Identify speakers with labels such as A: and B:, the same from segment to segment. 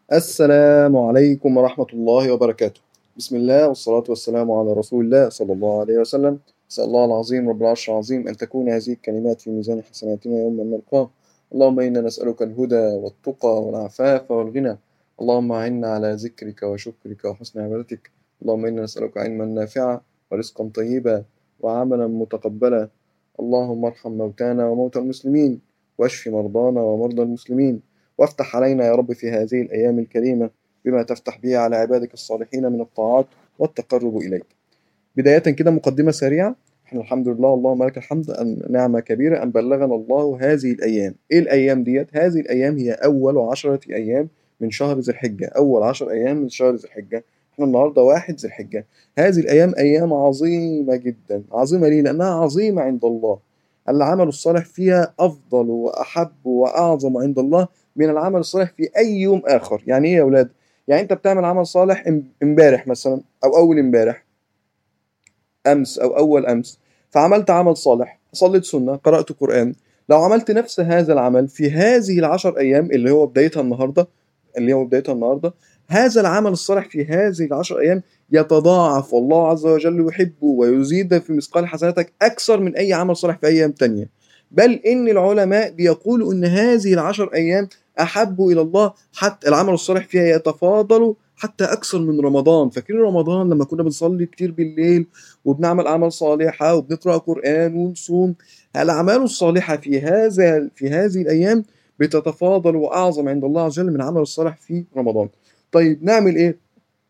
A: السلام عليكم ورحمة الله وبركاته. بسم الله والصلاة والسلام على رسول الله صلى الله عليه وسلم. أسأل الله العظيم رب العرش العظيم أن تكون هذه الكلمات في ميزان حسناتنا يوم أن نلقاه. اللهم إنا نسألك الهدى والتقى والعفاف والغنى. اللهم أعنا على ذكرك وشكرك وحسن عبادتك. اللهم إنا نسألك علما نافعا ورزقا طيبا وعملا متقبلا. اللهم ارحم موتانا وموتى المسلمين واشف مرضانا ومرضى المسلمين، وافتح علينا يا رب في هذه الأيام الكريمة بما تفتح به على عبادك الصالحين من الطاعات والتقرب إليك. بداية كده مقدمة سريعة. احنا الحمد لله اللهم لك الحمد أن نعمة كبيرة أن بلغنا الله هذه الأيام. إيه الأيام ديت؟ هذه الأيام هي أول 10 أيام من شهر ذي الحجة، أول 10 أيام من شهر ذي الحجة. احنا النهاردة 1 ذي الحجة. هذه الأيام أيام عظيمة جدا. عظيمة ليه؟ لأنها عظيمة عند الله. العمل الصالح فيها أفضل وأحب وأعظم عند الله من العمل الصالح في أي يوم آخر. يعني إيه يا أولاد؟ يعني أنت بتعمل عمل صالح امبارح مثلا أو أول امبارح، أمس أو أول أمس، فعملت عمل صالح، صليت سنة، قرأت قرآن. لو عملت نفس هذا العمل في هذه ال10 أيام اللي هو بدايتها النهاردة، هذا العمل الصالح في هذه ال10 أيام يتضاعف، والله عز وجل يحبه ويزيد في مثقال حسناتك أكثر من أي عمل صالح في أي أيام تانية. بل إن العلماء بيقولوا إن هذه ال10 أيام أحب إلى الله، حتى العمل الصالح فيها يتفاضل حتى أكثر من رمضان. فاكرين رمضان لما كنا بنصلي كتير بالليل وبنعمل أعمال صالحة وبنقرأ قرآن ونصوم؟ الأعمال الصالحة في هذه الأيام بتتفاضل وأعظم عند الله عز وجل من العمل الصالح في رمضان. طيب نعمل إيه؟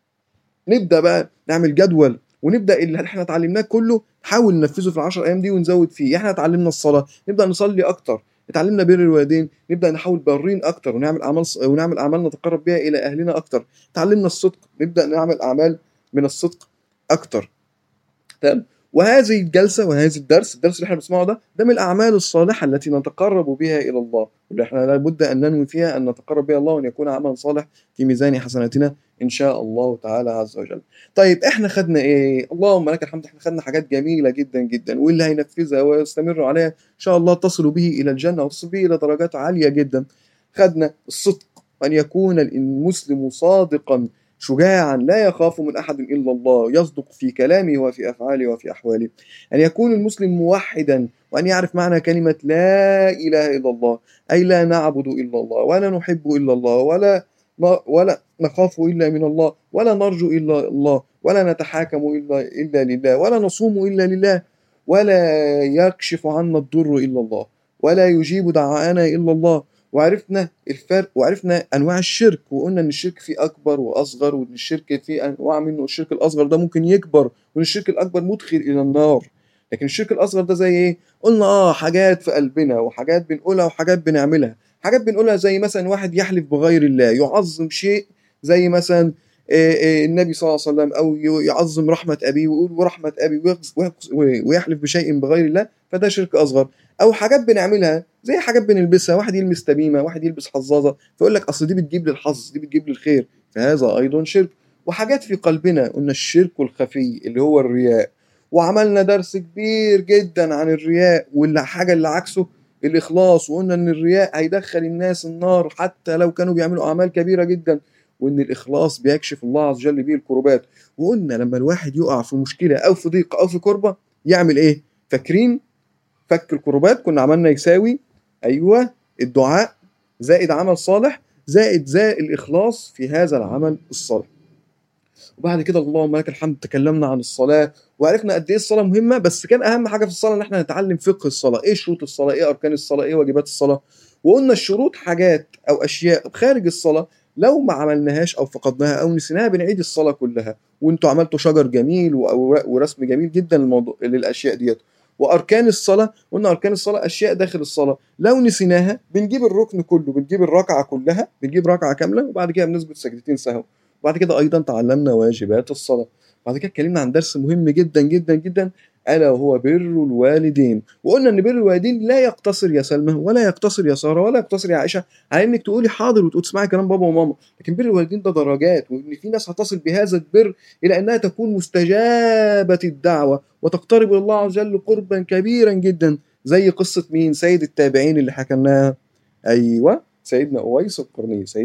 A: نبدأ بقى نعمل جدول، ونبدأ اللي احنا اتعلمناه كله نحاول ننفذه في ال10 أيام دي ونزود فيه. احنا اتعلمنا الصلاة، نبدأ نصلي أكتر. اتعلمنا بر الوالدين، نبدأ نحاول برين أكتر ونعمل أعمال نتقرب بها إلى أهلنا أكتر. اتعلمنا الصدق، نبدأ نعمل أعمال من الصدق أكتر. تمام. وهذه الجلسة وهذا الدرس اللي احنا بنسمعه ده من الأعمال الصالحة التي نتقرب بها إلى الله، واللي احنا لابد أن ننوي فيها أن نتقرب بها الله وأن يكون عمل صالح في ميزان حسناتنا إن شاء الله تعالى عز وجل. طيب احنا خدنا إيه؟ اللهم لك الحمد، احنا خدنا حاجات جميلة جدا جدا، واللي هينفذها ويستمر عليها إن شاء الله تصل به إلى الجنة وتصل به إلى درجات عالية جدا. خدنا الصدق، أن يكون المسلم صادقا شجاعا لا يخاف من أحد إلا الله، يصدق في كلامه وفي أفعاله وفي أحواله. أن يكون المسلم موحدا، وأن يعرف معنى كلمة لا إله إلا الله، أي لا نعبد إلا الله ولا نحب إلا الله ولا نخاف إلا من الله ولا نرجو إلا الله ولا نتحاكم إلا لله ولا نصوم إلا لله ولا يكشف عنا الضر إلا الله ولا يجيب دعاءنا إلا الله. وعرفنا الفرق وعرفنا انواع الشرك، وقلنا ان الشرك فيه اكبر واصغر، وان الشرك فيه انواع منه. الشرك الاصغر ده ممكن يكبر، وان الشرك الاكبر مدخل الى النار. لكن الشرك الاصغر ده زي ايه؟ قلنا حاجات في قلبنا وحاجات بنقولها وحاجات بنعملها. حاجات بنقولها زي مثلا واحد يحلف بغير الله، يعظم شيء زي مثلا النبي صلى الله عليه وسلم، او يعظم رحمه ابيه ويقول ورحمه ابي ويحلف بشيء بغير الله، فده شرك اصغر. او حاجات بنعملها زي حاجات بنلبسها، واحد يلبس تميمه، واحد يلبس حظاظه، فيقول لك اصل دي بتجيب للحظ، دي بتجيب للخير، فهذا ايضا شرك. وحاجات في قلبنا، قلنا الشرك الخفي اللي هو الرياء، وعملنا درس كبير جدا عن الرياء والحاجه اللي عكسه الاخلاص، وقلنا ان الرياء هيدخل الناس النار حتى لو كانوا بيعملوا اعمال كبيره جدا، وان الاخلاص بيكشف الله عز وجل به الكربات. وقلنا لما الواحد يقع في مشكله او في ضيق او في كربه يعمل ايه؟ فاكرين؟ فك الكروبات كنا عملنا يساوي ايوه الدعاء زائد عمل صالح زائد الاخلاص في هذا العمل الصالح. وبعد كده اللهم لك الحمد تكلمنا عن الصلاه، وعرفنا قد ايه الصلاه مهمه. بس كان اهم حاجه في الصلاه ان احنا نتعلم فقه الصلاه، ايه شروط الصلاه، ايه اركان الصلاه، ايه واجبات الصلاه. وقلنا الشروط حاجات او اشياء خارج الصلاه لو ما عملناهاش او فقدناها او نسيناها بنعيد الصلاه كلها. وانتوا عملتوا شجر جميل واوراق ورسم جميل جدا للاشياء ديت. واركان الصلاه قلنا اركان الصلاه اشياء داخل الصلاه لو نسيناها بنجيب الركن كله، بنجيب الركعه كلها، بنجيب ركعه كامله، وبعد كده بنسجد سجدتين سهو. وبعد كده ايضا تعلمنا واجبات الصلاه. بعد كده اتكلمنا عن درس مهم جدا جدا جدا، الا وهو بر الوالدين. وقلنا ان بر الوالدين لا يقتصر يا سلمى ولا يقتصر يا ساره ولا يقتصر يا عائشه على انك تقولي حاضر وتسمعي كلام بابا وماما، لكن بر الوالدين ده درجات، وان في ناس هتصل بهذا البر الى انها تكون مستجابه الدعوه وتقترب الى الله عز وجل قربا كبيرا جدا. زي قصه مين؟ سيد التابعين اللي حكيناها. ايوه سيدنا اويس القرني، سيدنا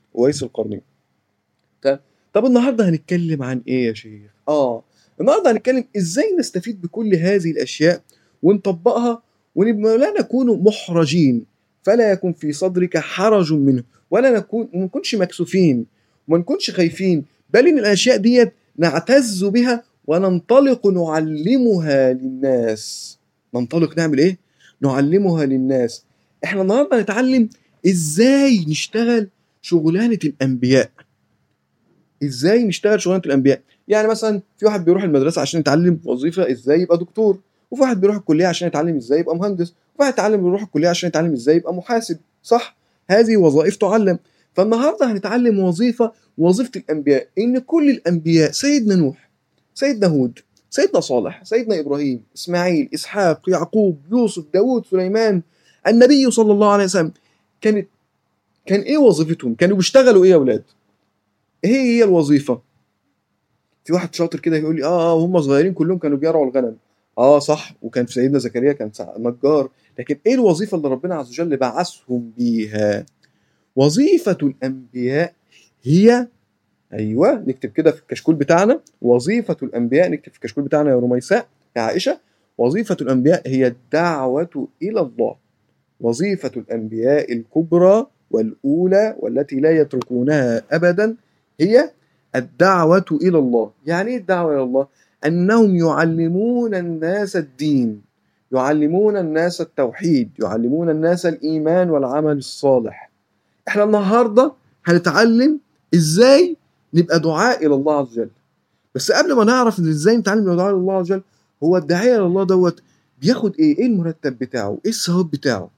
A: أويس القرني. طب النهارده هنتكلم عن إيه يا شيخ؟ النهارده هنتكلم إزاي نستفيد بكل هذه الأشياء ونطبقها ولا نكون محرجين، فلا يكن في صدرك حرج منه، ولا ما نكونش مكسوفين وما نكونش خايفين، بل إن الأشياء ديت نعتز بها وننطلق نعلمها للناس. ننطلق نعمل إيه؟ نعلمها للناس. إحنا النهارده هنتعلم إزاي نشتغل شغلانة الأنبياء. ازاي نشتغل شغلانه الانبياء؟ يعني مثلا في واحد بيروح المدرسه عشان يتعلم وظيفه ازاي يبقى دكتور، وفي واحد بيروح الكليه عشان يتعلم ازاي يبقى مهندس، وفي واحد بيروح الكليه عشان يتعلم ازاي يبقى محاسب، صح؟ هذه وظائف تعلم. فالنهارده هنتعلم وظيفه الانبياء، ان كل الانبياء، سيدنا نوح، سيدنا هود، سيدنا صالح، سيدنا ابراهيم، اسماعيل، اسحاق، يعقوب، يوسف، داود، سليمان، النبي صلى الله عليه وسلم، كان ايه وظيفتهم؟ كانوا بيشتغلوا ايه يا اولاد؟ ايه هي الوظيفه؟ في واحد شاطر كده يقول لي هم صغيرين كلهم كانوا بيرعوا الغنم. صح، وكان في سيدنا زكريا كان نجار. لكن ايه الوظيفه اللي ربنا عز وجل بعثهم بيها؟ وظيفه الانبياء هي، ايوه نكتب كده في الكشكول بتاعنا، وظيفه الانبياء، نكتب في الكشكول بتاعنا يا رميساء يا عائشه، وظيفه الانبياء هي الدعوه الى الله. وظيفه الانبياء الكبرى والاولى والتي لا يتركونها ابدا هي الدعوة إلى الله. يعني إيه الدعوة إلى الله؟ أنهم يعلمون الناس الدين، يعلمون الناس التوحيد، يعلمون الناس الإيمان والعمل الصالح. إحنا النهاردة هنتعلم إزاي نبقى دعاء إلى الله عز وجل. بس قبل ما نعرف إزاي نتعلم دعاء إلى الله عز وجل، هو الداعية إلى الله دوت بياخد إيه؟ إيه المرتب بتاعه؟ إيه الثواب بتاعه؟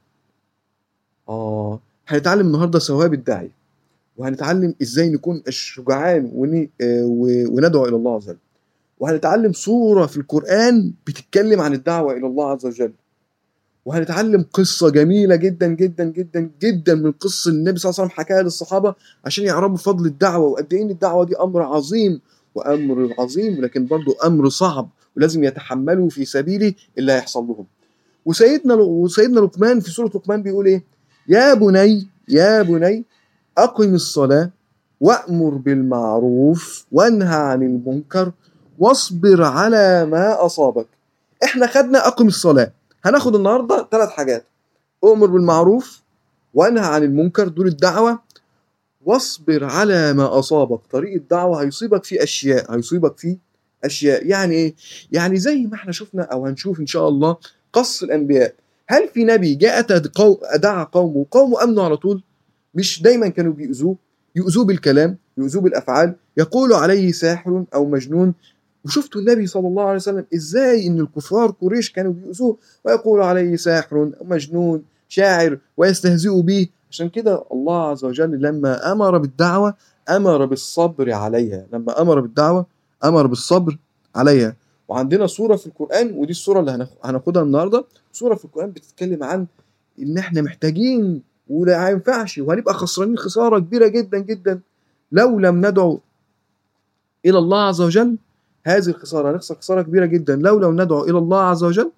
A: هنتعلم النهاردة ثواب الداعي، وهنتعلم ازاي نكون شجعان وندعو الى الله عز وجل، وهنتعلم سورة في القرآن بتتكلم عن الدعوة الى الله عز وجل، وهنتعلم قصة جميلة جدا جدا جدا جدا من قصة النبي صلى الله عليه وسلم حكاها للصحابة عشان يعرفوا فضل الدعوة، وقد ايه الدعوة دي امر عظيم، وامر عظيم لكن برضه امر صعب، ولازم يتحملوا في سبيله اللي هيحصل لهم. وسيدنا لقمان في سورة لقمان بيقول ايه؟ يا بني أقم الصلاة وأمر بالمعروف وانهى عن المنكر واصبر على ما أصابك. إحنا خدنا أقم الصلاة، هناخد النهاردة 3 حاجات: أمر بالمعروف، وانهى عن المنكر، دول الدعوة، واصبر على ما أصابك. طريق الدعوة هيصيبك فيه أشياء. يعني إيه؟ يعني زي ما إحنا شفنا أو هنشوف إن شاء الله قص الأنبياء. هل في نبي جاء دعا قومه أمنوا على طول؟ مش دايما كانوا يؤذوه بالكلام، يؤذوه بالافعال، يقولوا عليه ساحر او مجنون. وشفتوا النبي صلى الله عليه وسلم ازاي ان الكفار قريش كانوا بيؤذوه ويقولوا عليه ساحر او مجنون شاعر ويستهزئوا به. عشان كده الله عز وجل لما امر بالدعوه امر بالصبر عليها، امر بالصبر عليها. وعندنا سوره في القران، ودي السوره اللي هناخدها النهارده، سوره في القران بتتكلم عن ان احنا محتاجين ولا هينفعش، وهنبقى خسرانين خسارة كبيرة جدا جدا لو لم ندعو إلى الله عز وجل. هذه الخسارة هنخسر خسارة كبيرة جدا لو لم ندعو إلى الله عز وجل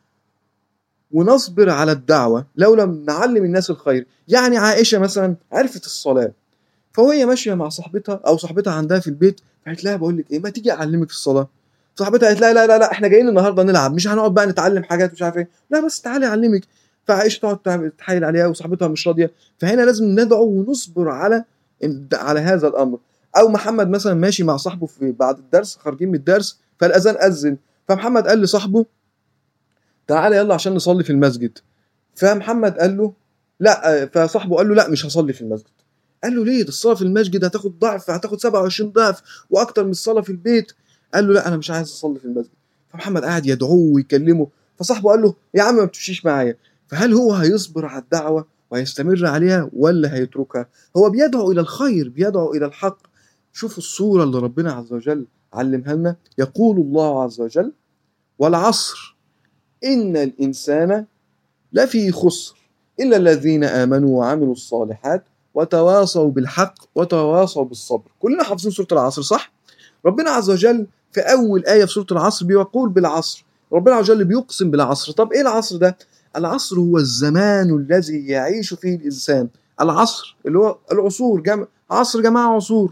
A: ونصبر على الدعوة، لو لم نعلم الناس الخير. يعني عائشة مثلا عرفت الصلاة، فوهي ماشية مع صاحبتها أو صاحبتها عندها في البيت، فقالت لها بقول لك إيه، ما تيجي أعلمك الصلاة. صاحبتها قالت لها لا لا لا، إحنا جايين النهاردة نلعب، مش هنقعد بقى نتعلم حاجات مش عارف إيه، لا بس تعالي أعلمك. فعائشة تقعد تحايل عليها وصاحبتها مش راضية. فهنا لازم ندعو ونصبر على هذا الأمر. أو محمد مثلا ماشي مع صاحبه في بعد الدرس، خارجين من الدرس فالأذان أذن، فمحمد قال لصاحبه تعالى يلا عشان نصلي في المسجد. فمحمد قال له لا، فصاحبه قال له لا مش هصلي في المسجد. قال له ليه؟ ده الصلاه في المسجد هتاخد ضعف، هتاخد 27 ضعف واكتر من الصلاه في البيت. قال له لا انا مش عايز اصلي في المسجد. فمحمد قاعد يدعوه ويكلمه، فصاحبه قال له يا عم ما تمشيش معايا. فهل هو هيصبر على الدعوه وهيستمر عليها ولا هيتركها؟ هو بيدعو الى الخير، بيدعو الى الحق. شوفوا الصوره اللي ربنا عز وجل علمها لنا. يقول الله عز وجل والعصر إن الإنسان لفي خسر إلا الذين آمنوا وعملوا الصالحات وتواصوا بالحق وتواصوا بالصبر. كلنا حافظين سورة العصر صح؟ ربنا عز وجل في أول آية في سورة العصر بيقول بالعصر، ربنا عز وجل بيقسم بالعصر. طب إيه العصر ده؟ العصر هو الزمان الذي يعيش فيه الإنسان. العصر اللي هو العصور، جمع عصر جماعة عصور.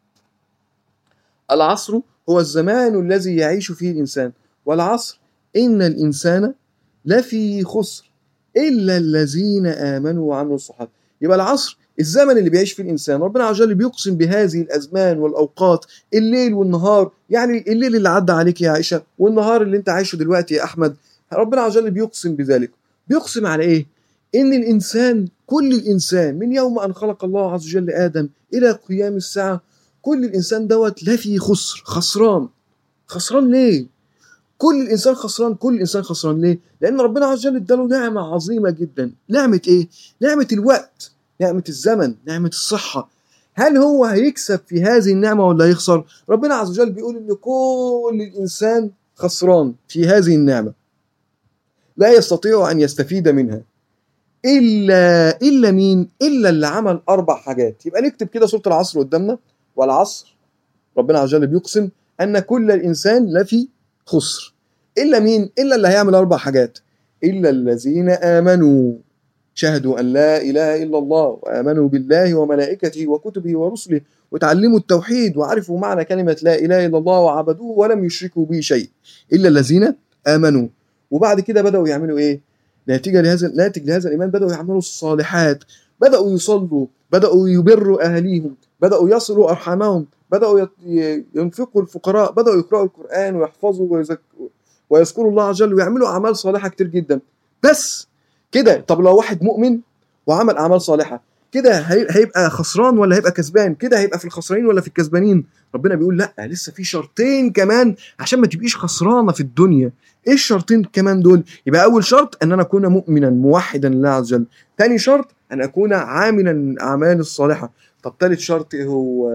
A: العصر هو الزمان الذي يعيش فيه الإنسان، والعصر إن الإنسان لفي خسر إلا الذين آمنوا وعملوا الصالحات. يبقى العصر الزمن اللي بيعيش فيه الإنسان. ربنا عز وجل بيقسم بهذه الأزمان والأوقات، الليل والنهار. يعني الليل اللي عدى عليك يا عائشة والنهار اللي انت عايشه دلوقتي يا أحمد، ربنا عز وجل بيقسم بذلك. بيقسم على إيه؟ إن الإنسان، كل الإنسان من يوم أن خلق الله عز وجل آدم إلى قيام الساعة، كل الإنسان دوت لفي خسر، خسران. خسران ليه؟ كل الإنسان خسران، كل الإنسان خسران ليه؟ لأن ربنا عز وجل اداله نعمة عظيمة جدا. نعمة إيه؟ نعمة الوقت، نعمة الزمن، نعمة الصحة. هل هو هيكسب في هذه النعمة ولا هيخسر؟ ربنا عز وجل بيقول إن كل الإنسان خسران في هذه النعمة، لا يستطيع أن يستفيد منها إلا مين؟ إلا اللي عمل 4 حاجات. يبقى نكتب كده سورة العصر قدامنا. والعصر ربنا عز وجل بيقسم أن كل الإنسان لفي خسر. إلا مين؟ إلا اللي هيعمل 4 حاجات. إلا الذين آمنوا، شهدوا أن لا إله إلا الله وآمنوا بالله وملائكته وكتبه ورسله وتعلموا التوحيد وعرفوا معنى كلمة لا إله إلا الله وعبدوه ولم يشركوا به شيء. إلا الذين آمنوا. وبعد كده بدأوا يعملوا إيه؟ ناتج لهذا الإيمان بدأوا يعملوا الصالحات، بدأوا يصلوا، بدأوا يبروا أهليهم، بدأوا يصلوا أرحامهم، بدأوا ينفقوا الفقراء، بدأوا يقرأوا القرآن ويحفظوا ويذكروا الله عز وجل ويعملوا أعمال صالحة كتير جدا. بس كده. طب لو واحد مؤمن وعمل أعمال صالحة كده هيبقى خسران ولا هيبقى كسبان؟ كده هيبقى في الخسرانين ولا في الكسبانين؟ ربنا بيقول لا، لسه في شرطين كمان عشان ما تبقيش خسرانة في الدنيا. ايه الشرطين كمان دول؟ يبقى أول شرط أن أنا أكون مؤمنا موحدا لله عز وجل. تاني شرط أن أكون عاملا الأعمال الصالحة. طب تالت شرط إيه هو؟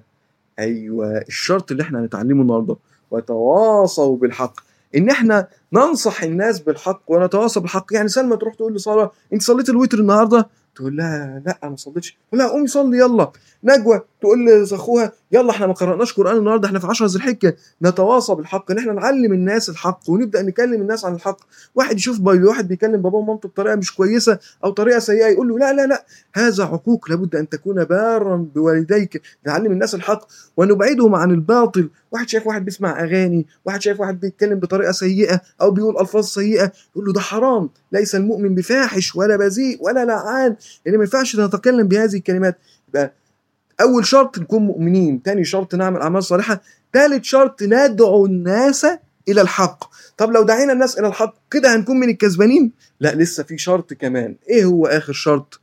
A: أيوة، الشرط اللي احنا هنتعلمه النهاردة، وتواصوا بالحق. ان احنا ننصح الناس بالحق ونتواصى بالحق. يعني سلمى تروح تقول لساره انت صليت الوتر النهارده؟ تقول لها لا ما صليتش. تقول لها قومي صلي يلا. نجوى تقول لاخوها يلا احنا ما قرأناش قرآن النهارده، احنا في 10 ذي الحجه. نتواصى بالحق، ان احنا نعلم الناس الحق ونبدا نكلم الناس عن الحق. واحد يشوف واحد بيكلم باباه ومامته بطريقه مش كويسه او طريقه سيئه، يقول له لا لا لا، هذا عقوق، لابد ان تكون بارا بوالديك. نعلم الناس الحق ونبعدهم عن الباطل. واحد شايف واحد بيسمع اغاني، واحد شايف واحد بيتكلم بطريقه سيئه او بيقول الفاظ سيئه، يقول له ده حرام، ليس المؤمن بفاحش ولا بذيء ولا لعان، لان ما ينفعش نتكلم بهذه الكلمات. يبقى اول شرط نكون مؤمنين، تاني شرط نعمل اعمال صالحه، ثالث شرط ندعو الناس الى الحق. طب لو دعينا الناس الى الحق كده هنكون من الكسبانين؟ لا، لسه في شرط كمان. ايه هو اخر شرط؟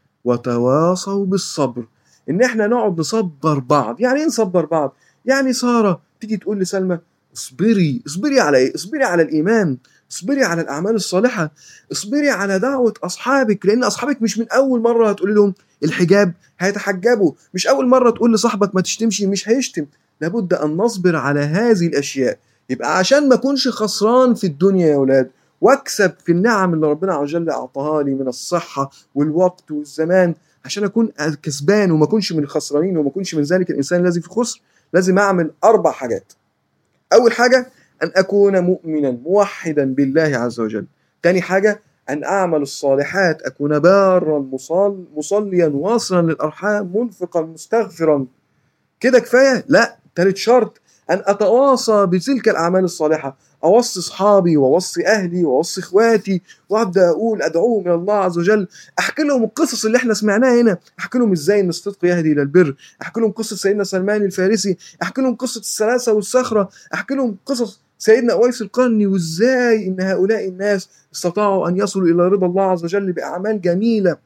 A: وتواصوا بالصبر. ان احنا نقعد نصبر بعض. يعني ايه نصبر بعض؟ يعني ساره تيجي تقول لسلمى اصبري. اصبري على ايه؟ اصبري على الايمان، اصبري على الاعمال الصالحه، اصبري على دعوه اصحابك، لان اصحابك مش من اول مره هتقولي لهم الحجاب هيتحجبوا، مش اول مره تقول لصاحبك ما تشتمش مش هيشتم. لابد ان نصبر على هذه الاشياء. يبقى عشان ما اكونش خسران في الدنيا يا اولاد، واكسب في النعم اللي ربنا عز وجل اعطاها لي من الصحه والوقت والزمان، عشان اكون كسبان وما اكونش من الخسرانين وما اكونش من ذلك الانسان الذي في خسر، لازم اعمل 4 حاجات. اول حاجه ان اكون مؤمنا موحدا بالله عز وجل. تاني حاجه ان اعمل الصالحات، اكون بارا مصليا واصلا للارحام منفقا مستغفرا. كده كفايه؟ لا، تالت شرط ان اتواصى بتلك الاعمال الصالحه، اوصي اصحابي واوصي اهلي واوصي اخواتي، وابدا ادعوهم الى الله عز وجل، احكي لهم القصص اللي احنا سمعناها هنا، احكي لهم ازاي ان الصدق يهدي الى البر، احكي لهم قصه سيدنا سلمان الفارسي، احكي لهم قصه الثلاثه والصخره، احكي لهم قصص سيدنا اويس القرني، وازاي ان هؤلاء الناس استطاعوا ان يصلوا الى رضا الله عز وجل باعمال جميله.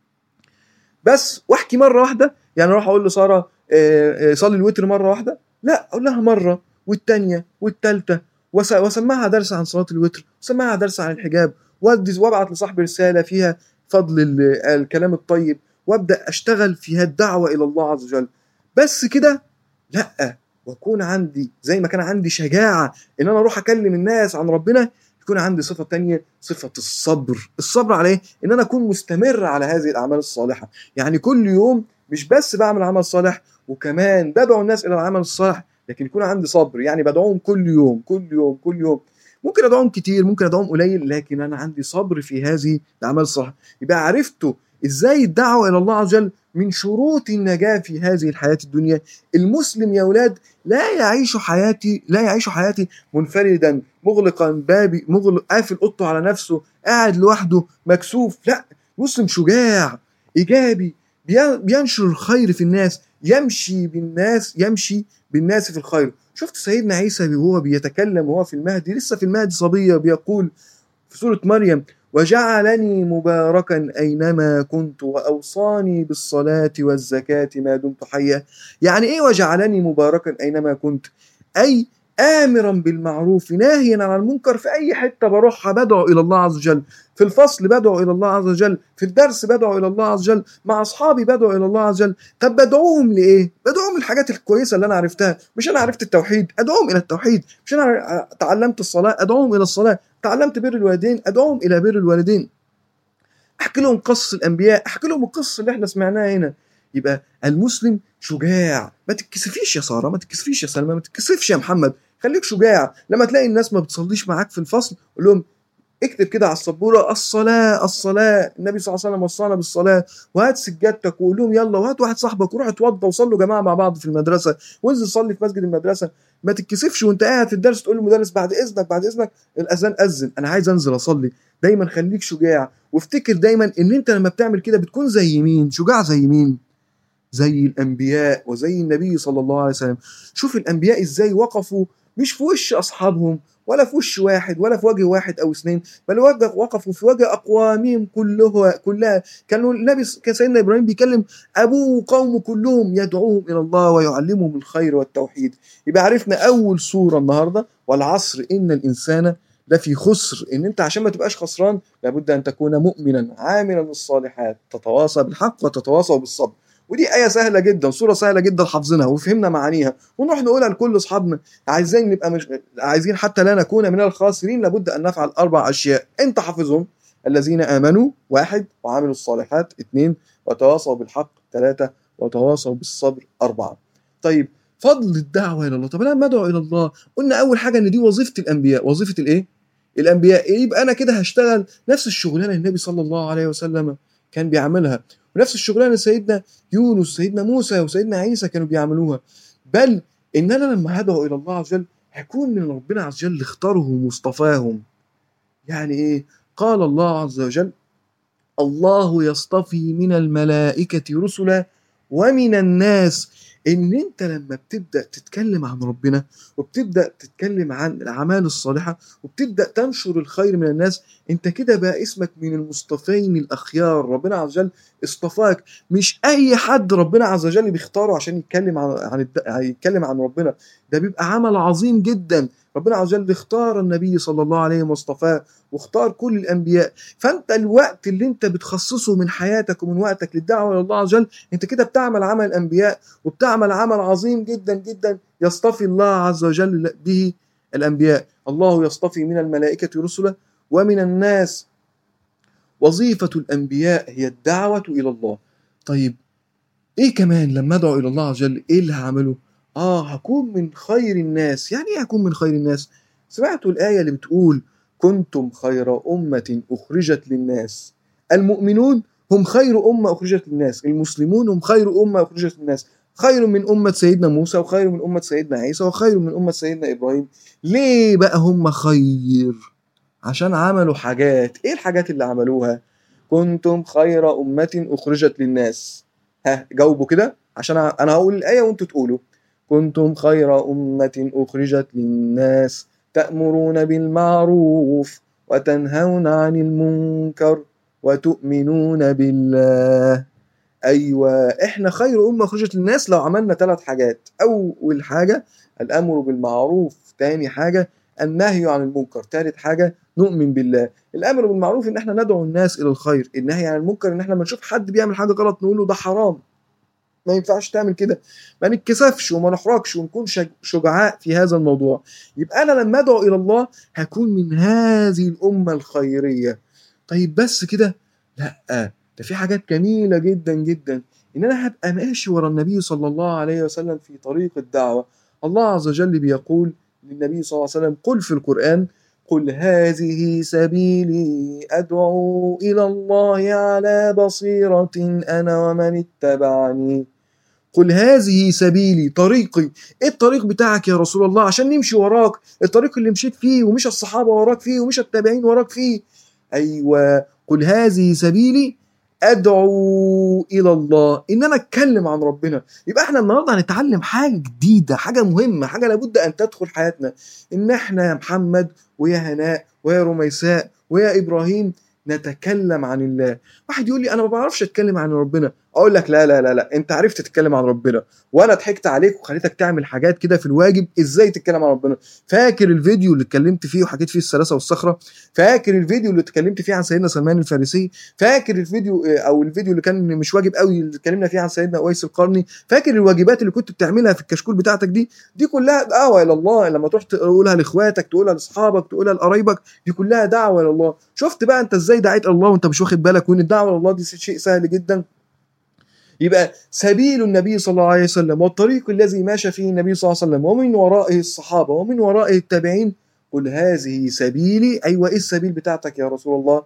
A: بس واحكي مره واحده؟ يعني اروح اقول لساره صلي الوتر مره واحده؟ لا، اقول لها مره والثانيه والثالثه، واسمعها درس عن صلاه الوتر، واسمعها درس عن الحجاب، وابعت لصاحبي رساله فيها فضل الكلام الطيب، وابدا اشتغل فيها الدعوه الى الله عز وجل. بس كده؟ لا، واكون عندي زي ما كان عندي شجاعه ان انا اروح اكلم الناس عن ربنا، يكون عندي صفه تانية، صفه الصبر. الصبر على ايه؟ ان انا اكون مستمر على هذه الاعمال الصالحه. يعني كل يوم مش بس بعمل عمل صالح، وكمان بدعو الناس الى العمل الصالح، لكن يكون عندي صبر. يعني بدعوهم كل يوم كل يوم كل يوم. ممكن ادعوهم كتير، ممكن ادعوهم قليل، لكن انا عندي صبر في هذه الاعمال الصالحه. يبقى عرفتوا ازاي الدعوه الى الله عز وجل من شروط النجاة في هذه الحياة الدنيا. المسلم يا أولاد لا يعيش حياتي منفردا مغلقا بابي، قافل اوضته على نفسه، قاعد لوحده مكسوف. لا، مسلم شجاع إيجابي، بينشر الخير في الناس، يمشي بالناس في الخير. شفت سيدنا عيسى وهو بيتكلم وهو في المهدي، لسه في المهدي صبية، بيقول في سورة مريم: وجعلني مباركا أينما كنت وأوصاني بالصلاة والزكاة ما دمت حيا. يعني إيه وجعلني مباركا أينما كنت؟ أي آمرا بالمعروف ناهيا عن المنكر. في أي حتة بروحها بدعو إلى الله عز وجل، في الفصل بدعو إلى الله عز وجل، في الدرس بدعو إلى الله عز وجل، مع أصحابي بدعو إلى الله عز وجل. طب بدعوهم لإيه؟ بدعوهم للحاجات الكويسة اللي أنا عرفتها. مش أنا عرفت التوحيد أدعوهم إلى التوحيد، مش أنا تعلمت الصلاة أدعوهم إلى الصلاة، تعلمت بر الوالدين أدعوهم إلى بر الوالدين، أحكي لهم قصص الأنبياء، أحكي لهم القصة اللي إحنا سمعناها هنا. يبقى المسلم شجاع. ما تتكسفيش يا سارة، ما تتكسفيش يا سلمى، ما تتكسفش يا محمد، خليك شجاع. لما تلاقي الناس ما بتصليش معاك في الفصل قول لهم، اكتب كده على السبوره: الصلاه، النبي صلى الله عليه وسلم وصانا بالصلاه. وهات سجادتك وقول لهم يلا، وهات واحد صاحبك وروح اتوضى وصلوا جماعه مع بعض في المدرسه، وانزل صلي في مسجد المدرسه. ما تتكسفش وانت قاعد في الدرس تقول للمدرس: بعد اذنك بعد اذنك الاذان اذن، انا عايز انزل اصلي. دايما خليك شجاع، وافتكر دايما ان انت لما بتعمل كده بتكون زي مين؟ شجاع زي مين؟ زي الانبياء وزي النبي صلى الله عليه وسلم. شوف الانبياء ازاي وقفوا، مش في وش اصحابهم ولا في وش واحد ولا في وجه واحد او اثنين، بل وقفوا في وجه اقوامهم كلها. كان سيدنا ابراهيم بيكلم ابوه وقومه كلهم، يدعوهم الى الله ويعلمهم الخير والتوحيد. يبقى عرفنا اول سوره النهارده: والعصر ان الانسان لفي خسر. ان انت عشان ما تبقاش خسران لابد ان تكون مؤمنا عاملا الصالحات، تتواصى بالحق وتتواصى بالصبر. ودي آية سهلة جدا، صورة سهلة جدا حافظينها وفهمنا معانيها، ونروح نقولها لكل أصحابنا. عايزين حتى لا نكون من الخاسرين لابد أن نفعل 4 أشياء أنت حافظهم: الذين آمنوا 1، وعملوا الصالحات 2، وتواصوا بالحق 3، وتواصوا بالصبر 4. طيب فضل الدعوة إلى الله. طب أنا لما أدعو إلى الله قلنا أول حاجة إن دي وظيفة الأنبياء. وظيفة الإيه؟ الأنبياء. يبقى أنا كده هشتغل نفس الشغلانة النبي صلى الله عليه وسلم كان بيعملها، ونفس الشغلانة سيدنا يونس، سيدنا موسى، وسيدنا عيسى كانوا بيعملوها. بل إن أنا لما هدعو إلى الله عز وجل هكون من ربنا عز وجل اختارهم واصطفاهم. يعني إيه؟ قال الله عز وجل: الله يصطفي من الملائكة رسلا ومن الناس. ان انت لما بتبدأ تتكلم عن ربنا وبتبدأ تتكلم عن الاعمال الصالحة وبتبدأ تنشر الخير من الناس، انت كده بقى اسمك من المصطفين الاخيار. ربنا عز وجل اصطفاك. مش اي حد ربنا عز وجل بيختاره عشان يتكلم عن ربنا، ده بيبقى عمل عظيم جدا. ربنا عز وجل اختار النبي صلى الله عليه وسلم واصطفاه، واختار كل الانبياء. فانت الوقت اللي انت بتخصصه من حياتك ومن وقتك للدعوه الى الله عز وجل، انت كده بتعمل عمل الانبياء، وبتعمل عمل عظيم جدا جدا يصطفي الله عز وجل به الانبياء. الله يصطفي من الملائكه رسلا ومن الناس. وظيفه الانبياء هي الدعوه الى الله. طيب ايه كمان لما ادعو الى الله عز وجل؟ ايه اللي هعمله؟ هكون من خير الناس. يعني ايه هكون من خير الناس؟ سمعتوا الايه اللي بتقول: كنتم خير امه اخرجت للناس. المؤمنون هم خير امه اخرجت للناس، المسلمون هم خير امه اخرجت للناس، خير من امه سيدنا موسى، وخير من امه سيدنا عيسى، وخير من امه سيدنا ابراهيم. ليه بقى هم خير؟ عشان عملوا حاجات. ايه الحاجات اللي عملوها؟ كنتم خير امه اخرجت للناس. جاوبوا كده، عشان انا هقول الايه وانتوا تقولوا. كنتم خير امه اخرجت للناس تأمرون بالمعروف وتنهون عن المنكر وتؤمنون بالله. ايوه، احنا خير امه اخرجت للناس لو عملنا 3 حاجات. اول حاجه الامر بالمعروف، تاني حاجه النهي عن المنكر، تالت حاجه نؤمن بالله. الامر بالمعروف ان احنا ندعو الناس الى الخير، النهي عن المنكر ان احنا لما نشوف حد بيعمل حاجه غلط نقول له ده حرام، ما ينفعش تعمل كده. ما نتكسفش وما نحرجش ونكون شجعاء في هذا الموضوع. يبقى انا لما ادعو الى الله هكون من هذه الامه الخيريه. طيب بس كده؟ لا، ده في حاجات جميله جدا جدا. ان انا هبقى ماشي ورا النبي صلى الله عليه وسلم في طريق الدعوه. الله عز وجل بيقول للنبي صلى الله عليه وسلم: قل في القرآن قل هذه سبيلي أدعو إلى الله على بصيرة أنا ومن اتبعني. قل هذه سبيلي، طريقي. ايه الطريق بتاعك يا رسول الله عشان نمشي وراك؟ الطريق اللي مشيت فيه ومشى الصحابة وراك فيه ومشى التابعين وراك فيه. ايوه، قل هذه سبيلي ادعو الى الله، ان انا اتكلم عن ربنا. يبقى احنا النهارده هنتعلم حاجه جديده، حاجه مهمه، حاجه لابد ان تدخل حياتنا، ان احنا يا محمد ويا هناء ويا رميساء ويا ابراهيم نتكلم عن الله. واحد يقول لي انا ما بعرفش اتكلم عن ربنا، اقول لك لا لا لا لا، انت عرفت تتكلم عن ربنا، وانا ضحكت عليك وخليتك تعمل حاجات كده في الواجب ازاي تتكلم عن ربنا. فاكر الفيديو اللي اتكلمت فيه وحكيت فيه الثلاثه والصخره؟ فاكر الفيديو اللي اتكلمت فيه عن سيدنا سلمان الفارسي؟ فاكر الفيديو او الفيديو اللي كان مش واجب قوي اللي اتكلمنا فيه عن سيدنا اويس القرني؟ فاكر الواجبات اللي كنت بتعملها في الكشكول بتاعتك دي كلها دعوه الى الله. لما تروح تقولها لاخواتك، تقولها لاصحابك، تقولها لقرايبك، دي كلها دعوه الى الله. شفت بقى انت ازاي دعيت الله وانت مش واخد بالك، وان الدعوه الى الله دي شيء سهل جدا. يبقى سبيل النبي صلى الله عليه وسلم والطريق الذي ماشى فيه النبي صلى الله عليه وسلم ومن ورائه الصحابة ومن ورائه التابعين، قل هذه سبيلي. أيوة، إيه السبيل بتاعتك يا رسول الله؟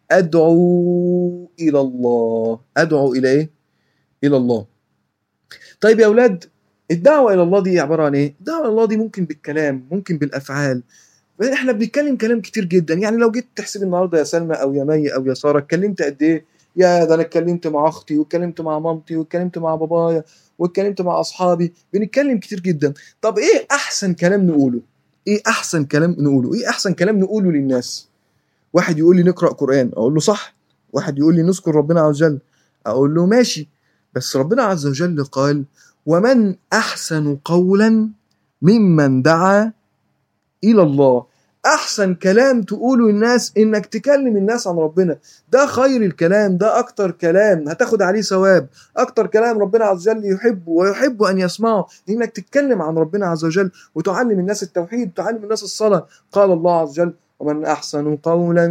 A: أدعو إلى الله. أدعو إلى إيه؟ إلى الله. طيب يا أولاد، الدعوة إلى الله دي عبارة عن إيه؟ الدعوة إلى الله دي ممكن بالكلام، ممكن بالأفعال. احنا بنتكلم كلام كتير جدا. يعني لو جيت تحسب النهارده يا سلمى او يا مي او يا ساره، اتكلمت قد ايه؟ يا ده انا اتكلمت مع اختي، واتكلمت مع مامتي، واتكلمت مع بابايا، واتكلمت مع اصحابي. بنتكلم كتير جدا. طب ايه احسن كلام نقوله؟ ايه احسن كلام نقوله؟ ايه احسن كلام نقوله للناس؟ واحد يقول لي نقرا قران، اقول له صح. واحد يقول لي نذكر ربنا عز وجل، اقول له ماشي. بس ربنا عز وجل قال: ومن احسن قولا ممن دعا الى الله. احسن كلام تقوله للناس انك تكلم الناس عن ربنا. ده خير الكلام، ده اكتر كلام هتاخد عليه ثواب، اكتر كلام ربنا عز وجل يحبه ويحب ان يسمعه، انك تتكلم عن ربنا عز وجل وتعلم الناس التوحيد وتعلم الناس الصلاة. قال الله عز وجل: ومن احسن قولا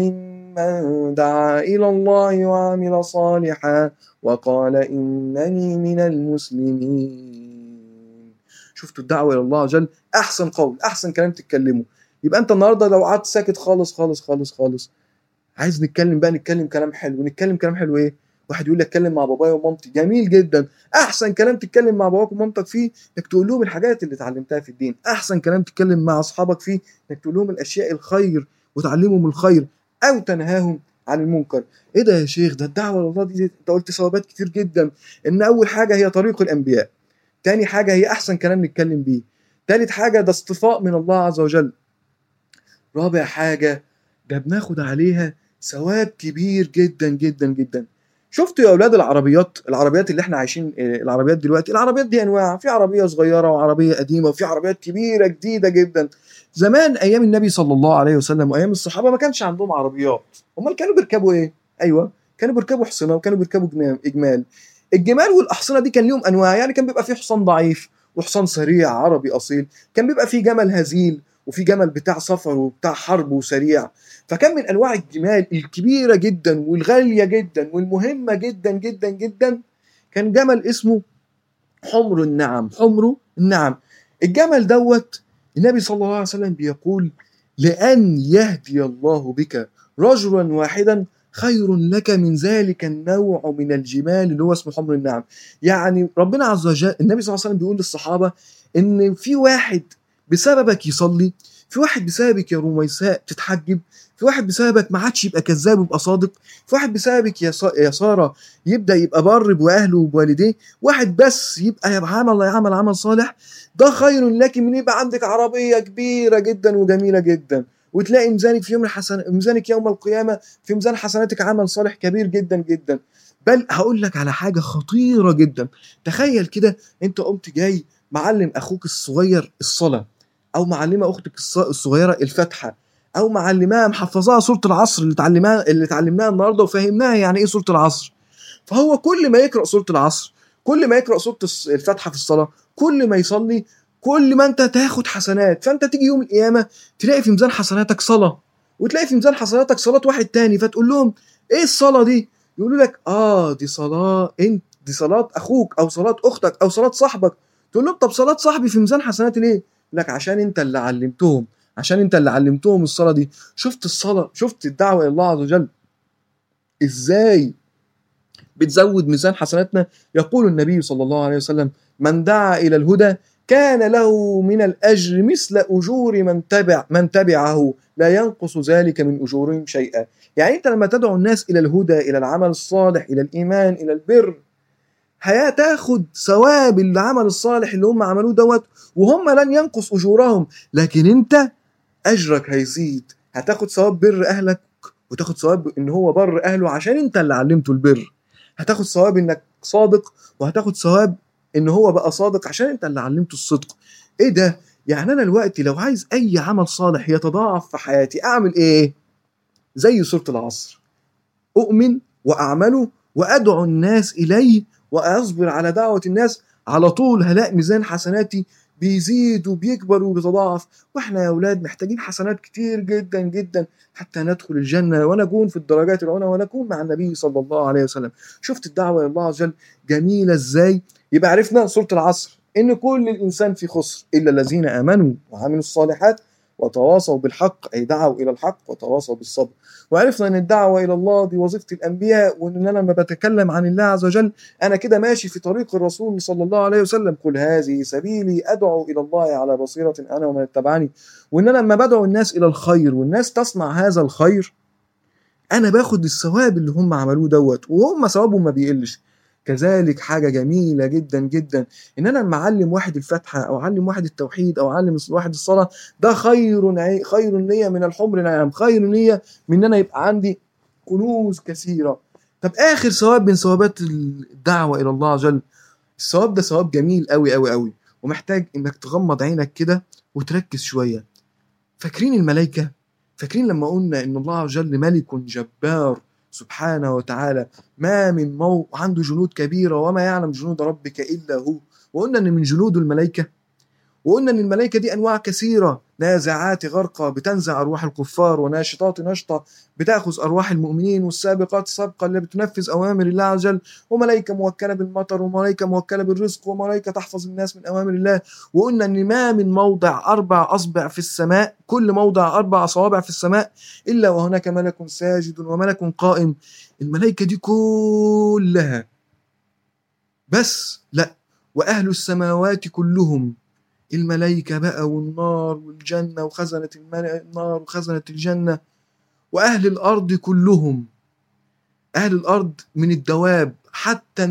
A: ممن دعا الى الله وعمل صالحا وقال انني من المسلمين. شفتوا الدعوة الى الله عز وجل؟ احسن قول، احسن كلام تتكلمه. يبقى انت النهارده لو قعدت ساكت خالص خالص خالص خالص، عايز نتكلم بقى، نتكلم كلام حلو. نتكلم كلام حلو ايه؟ واحد يقول لك اتكلم مع بابايا ومامتي، جميل جدا. احسن كلام تتكلم مع باباك ومامتك فيه انك تقول لهم الحاجات اللي اتعلمتها في الدين. احسن كلام تتكلم مع اصحابك فيه انك تقول لهم الاشياء الخير وتعلمهم الخير او تنهاهم عن المنكر. ايه ده يا شيخ؟ ده الدعوه لله دي انت قلت ثوابات كتير جدا. ان اول حاجه هي طريق الانبياء، تاني حاجه هي احسن كلام نتكلم بيه، تالت حاجه ده اصطفاء من الله عز وجل، رابع حاجة ده بناخد عليها ثواب كبير جدا جدا جدا. شفتوا يا أولاد العربيات اللي احنا عايشين، العربيات دلوقتي، العربيات دي أنواع، في عربية صغيرة وعربية قديمة وفي عربيات كبيرة جديدة جدا. زمان أيام النبي صلى الله عليه وسلم وأيام الصحابة ما كانش عندهم عربيات، امال كانوا بيركبوا إيه؟ أيوه، كانوا بيركبوا حصنة وكانوا بيركبوا إجمال. الجمال والأحصنة دي كان ليهم أنواع. يعني كان بيبقى فيه حصان ضعيف وحصان سريع عربي أصيل، كان بيبقى فيه جمل هزيل وفي جمل بتاع سفر وبتاع حرب وسريع. فكان من انواع الجمال الكبيره جدا والغاليه جدا والمهمه جدا جدا جدا كان جمل اسمه حمر النعم. حمر النعم. الجمل دوت النبي صلى الله عليه وسلم بيقول: لأن يهدي الله بك رجلا واحدا خير لك من ذلك النوع من الجمال اللي هو اسمه حمر النعم. يعني ربنا عز وجل، النبي صلى الله عليه وسلم بيقول للصحابة ان في واحد بسببك يصلي، في واحد بسببك يا رميساء تتحجب، في واحد بسببك ما عادش يبقى كذاب ويبقى صادق، في واحد بسببك يا سارة يبدأ يبقى بر بأهله وبوالديه، واحد بس يبقى عمل صالح. ده خير لك من يبقى عندك عربية كبيرة جدا وجميلة جدا وتلاقي ميزانك في ميزانك يوم القيامة في ميزان حسناتك عمل صالح كبير جدا جدا. بل هقول لك على حاجة خطيرة جدا. تخيل كده انت قمت جاي معلم اخوك الصغير الصلاة، او معلمة اختك الصغيرة الفاتحة، او معلماها محفظاها سورة العصر اللي اتعلمناها النهاردة وفهمناها يعني ايه سورة العصر. فهو كل ما يقرأ سورة العصر، كل ما يقرأ سورة الفاتحة في الصلاة، كل ما يصلي، كل ما انت تاخد حسنات. فانت تيجي يوم القيامة تلاقي في ميزان حسناتك صلاة، وتلاقي في ميزان حسناتك صلاة واحد تاني. فتقول لهم ايه الصلاة دي؟ يقولوا لك دي صلاة دي صلاة اخوك او صلاة اختك او صلاة صاحبك. تقول لهم طب صلاة صاحبي في ميزان حسناتي ليه؟ يقول لك عشان انت اللي علمتهم عشان انت اللي علمتهم الصلاة دي. شفت الصلاة، شفت الدعوة الى الله عز وجل ازاي بتزود ميزان حسناتنا. يقول النبي صلى الله عليه وسلم: من دعا الى الهدى كان له من الاجر مثل اجور من تبعه لا ينقص ذلك من اجورهم شيئا. يعني انت لما تدعو الناس الى الهدى، الى العمل الصالح، الى الايمان، الى البر، هتاخد ثواب العمل الصالح اللي هم عملوه دوت، وهم لن ينقص اجورهم، لكن انت اجرك هيزيد. هتاخد ثواب بر اهلك، وتاخد ثواب ان هو بر اهله عشان انت اللي علمته البر. هتاخد ثواب انك صادق، وهتاخد ثواب ان هو بقى صادق عشان انت اللي علمته الصدق. ايه ده؟ يعني انا دلوقتي لو عايز اي عمل صالح يتضاعف في حياتي اعمل ايه؟ زي سورة العصر، اؤمن واعمله وادعو الناس اليه واصبر على دعوة الناس، على طول هلاقي ميزان حسناتي بيزيد وبيكبر وبيتضاعف. واحنا يا اولاد محتاجين حسنات كتير جدا جدا حتى ندخل الجنة ونكون في الدرجات العلى ونكون مع النبي صلى الله عليه وسلم. شفت الدعوة الى الله عز وجل جميلة ازاي؟ يبقى عرفنا سورة العصر ان كل الانسان في خسر الا الذين امنوا وعملوا الصالحات وتواصوا بالحق، اي دعوا الى الحق وتواصوا بالصبر. وعرفنا ان الدعوه الى الله دي وظيفه الانبياء، وان انا لما بتكلم عن الله عز وجل انا كده ماشي في طريق الرسول صلى الله عليه وسلم: قل هذه سبيلي ادعو الى الله على بصيره انا ومن اتبعني. وان انا لما بدعو الناس الى الخير والناس تصنع هذا الخير انا باخد الثواب اللي هم عملوه دوت، وهم ثوابهم ما بيقلش. كذلك حاجه جميله جدا جدا ان انا لما اعلم واحد الفاتحه او اعلم واحد التوحيد او اعلم واحد الصلاه، ده خير ليا من الحمر نعم، خير ليا من ان انا يبقى عندي كنوز كثيره. طب اخر ثواب من ثوابات الدعوه الى الله عز وجل، الثواب ده ثواب جميل قوي قوي قوي، ومحتاج انك تغمض عينك كده وتركز شويه. فاكرين الملائكه؟ فاكرين لما قلنا ان الله عز وجل ملك جبار سبحانه وتعالى، ما من عنده جنود كبيرة وما يعلم جنود ربك إلا هو. وقلنا ان من جنود الملائكة، وقلنا ان الملائكة دي انواع كثيرة: نازعات غرقة بتنزع ارواح الكفار، وناشطات نشطة بتاخذ ارواح المؤمنين، والسابقات سبقة اللي بتنفذ اوامر الله عز وجل، وملائكة موكلة بالمطر، وملائكة موكلة بالرزق، وملائكة تحفظ الناس من اوامر الله. وقلنا ان ما من موضع 4 اصبع في السماء، كل موضع 4 صوابع في السماء، الا وهناك ملك ساجد وملك قائم. الملائكة دي كلها بس لا، واهل السماوات كلهم، الملائكة بقى والنار والجنة وخزنة النار وخزنة الجنة، وأهل الأرض كلهم، أهل الأرض من الدواب حتى